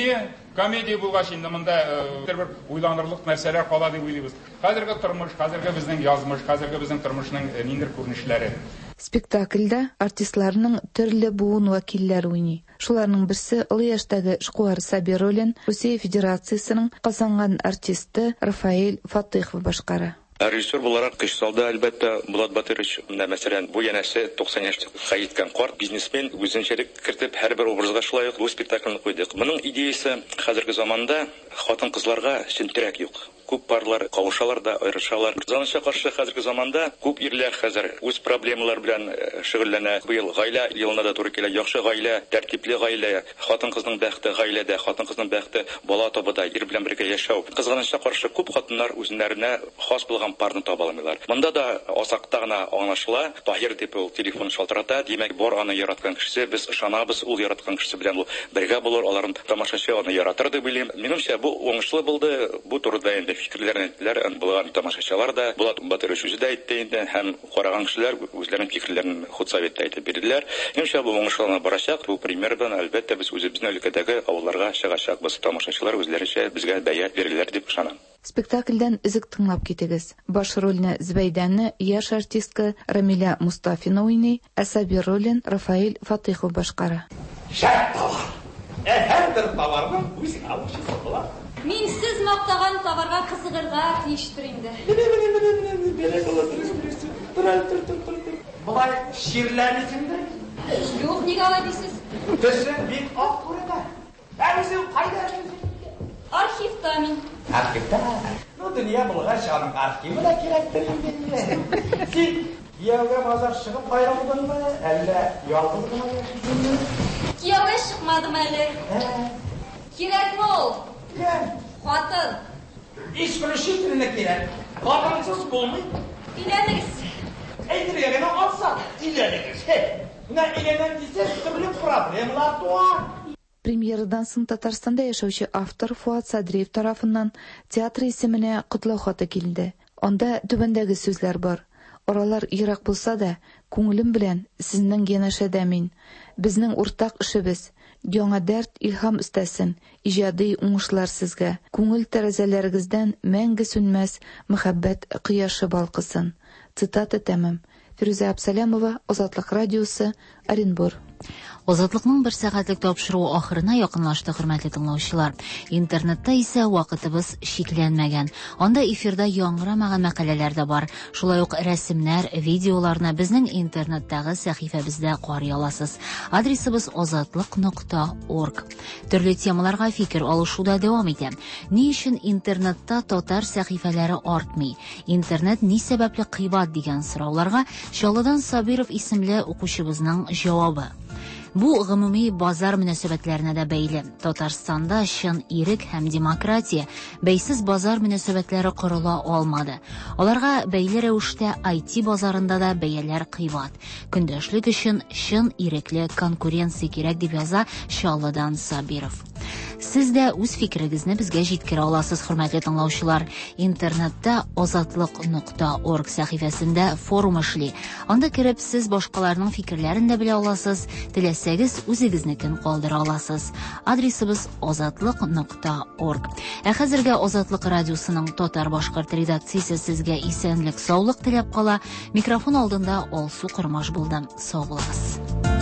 комедия булгач инде монда бер уйланырлык нәрсәләр кала дип уйлыйбыз. Хәзерге тормыш, хәзерге безнең язмыш, хәзерге безнең тормышның ниндер күренешләре. Спектакльдә артистларның төрле буын вәкилләре уйный. Шуларның берсе олы яшьтәге Шкуар Сабир ролен Русия Федерациясының казанган артисты Рафаэль Фатыйхов башкара. Режиссер буларак көч салды, әлбәттә, Булат Батырович, мәсәлән, бу янәсе 90 яшьтә кайткан карт бизнесмен үзенчәлек кертеп һәрбер образга шулай ук бу спектакльне куйдык. Моның идеясе хәзерге заманда хатын-кызларга чинтерәк юк. Күп парлар кавышалар да аерышалар. Заныча каршы хәзерге заманда күп ирләр хәзер үз проблемалар белән шөгыльләнә. Быел гаилә елына да туры килә. Яхшы гаилә, тәртипле гаилә, хатын-кызның бәхте гаиләдә, хатын-кызның бәхте бала табыда, ир белән бергә яшәү. Кызганыча каршы күп хатыннар үзләренә хас булган парны таба алмыйлар. Монда да асакта гына аңлашыла. Таһир дип ул телефон шалтырата. Димәк, бар аны яраткан кеше, без ышанабыз, ул яраткан кеше белән ул бергә булыр, аларның тамашачы аны яратыр дип уйлыйм. Минемчә, бу уңышлы булды. Бу турыда инде фикерләрне әйттеләр, булган тамашачылар да, Булат Батырович үзе дә әйтте инде, һәм караган кешеләр үзләренең фикерләрен худсоветта әйтеп бирделәр. Иншалла, бу уңышлана барачак. Бу премьерадан әлбәттә без үзебезнең өлкәдәге авылларга чыгачакбыз. Тамашачылар үзләренчә безгә бәя бирерләр дип ышанам. Спектакльдән үзек тыңлап китегез. Баш рольне Зәбәйдәне яшь артистка Рамиля Мустафина уйный, ә Сабир ролен Рафаэль Фатыйхов башкара. Шәп товар. Һәрбер товарның үз алышысы була. Мин сез мактаган товарга кызыгырга тиештер инде. Булай ширләрнисеңдер? Юк, нигә алай дисез? Төшен бик ак күренә. Әнисең кайда эшлисең? Архивта мин. Архивта? Ну, дөнья булгач, аның архивы да кирәктер инде. Син кияүгә базар чыгып кайрылдыңмы, әллә ялгыз гына яшисеңме? Кияүгә чыкмадым әле. Кирәкме ул? Хатын. Исключительно кирәк. Хатынсыз булмый. Иләнегез. Әйтергә генә алса, иләнегез. Менә иләнәм дисәң, төрле проблемалар туа. Премьерадан соң Татарстанда яшәүче автор Фуат Садриев тарафыннан театр исеменә котлау хаты килде. Анда түбәндәге сүзләр бар. Оралар ерак булса да, күңелем белән сезнең янәшәдә мин. Безнең уртак эшебез. Яңа дәрт илһам өстәсен, иҗади уңышлар сезгә. Күңел тәрәзәләрегездән мәңге сүнмәс мәхәббәт кояшы балкысын. Цитата тәмам. Фируза Абсалямова, Азатлык радиосы, Оренбур. Азатлыкның бер сәгатьлек тапшыруы ахырына якынлашты, хөрмәтле тыңлаучылар. Интернетта исә вакытыбыз шикләнмәгән. Анда эфирда яңгырамаган мәкаләләр дә бар. Шулай ук рәсемнәр, видеоларны безнең интернеттагы сәхифәбездә карый аласыз. Адресыбыз azatlyk.org. Төрле темаларга фикер алышуда дәвам итә. Ни өчен интернетта татар сәхифәләре артмый? Интернет ни сәбәпле кыйбат дигән сорауларга Чаллыдан Сабиров исемле укучыбызның җавабы. Бу гомуми базар мөнәсәбәтләренә дә бәйле. Татарстанда чын ирек һәм демократия, бәйсез базар мөнәсәбәтләре корыла алмады. Аларга бәйле рәвештә IT базарында да бәяләр кыйбат. Көндәшлек өчен чын ирекле конкуренция кирәк дип яза Чаллыдан Сабиров. Сез дә үз фикерегезне безгә җиткерә аласыз, хөрмәтле тыңлаучылар. Интернетта озатлык.org сәхифәсендә форум эшли. Анда кирип сез башкаларның фикерләрен дә белә аласыз, теләсәгез үзегезнекен калдыра аласыз. Адресыбыз озатлык.org. Хәзергә Азатлык радиосының татар-башкорт редакциясе сезгә исәнлек, саулык теләп кала. Микрофон алдында Алсу Кормаш булдым. Сау булыгыз.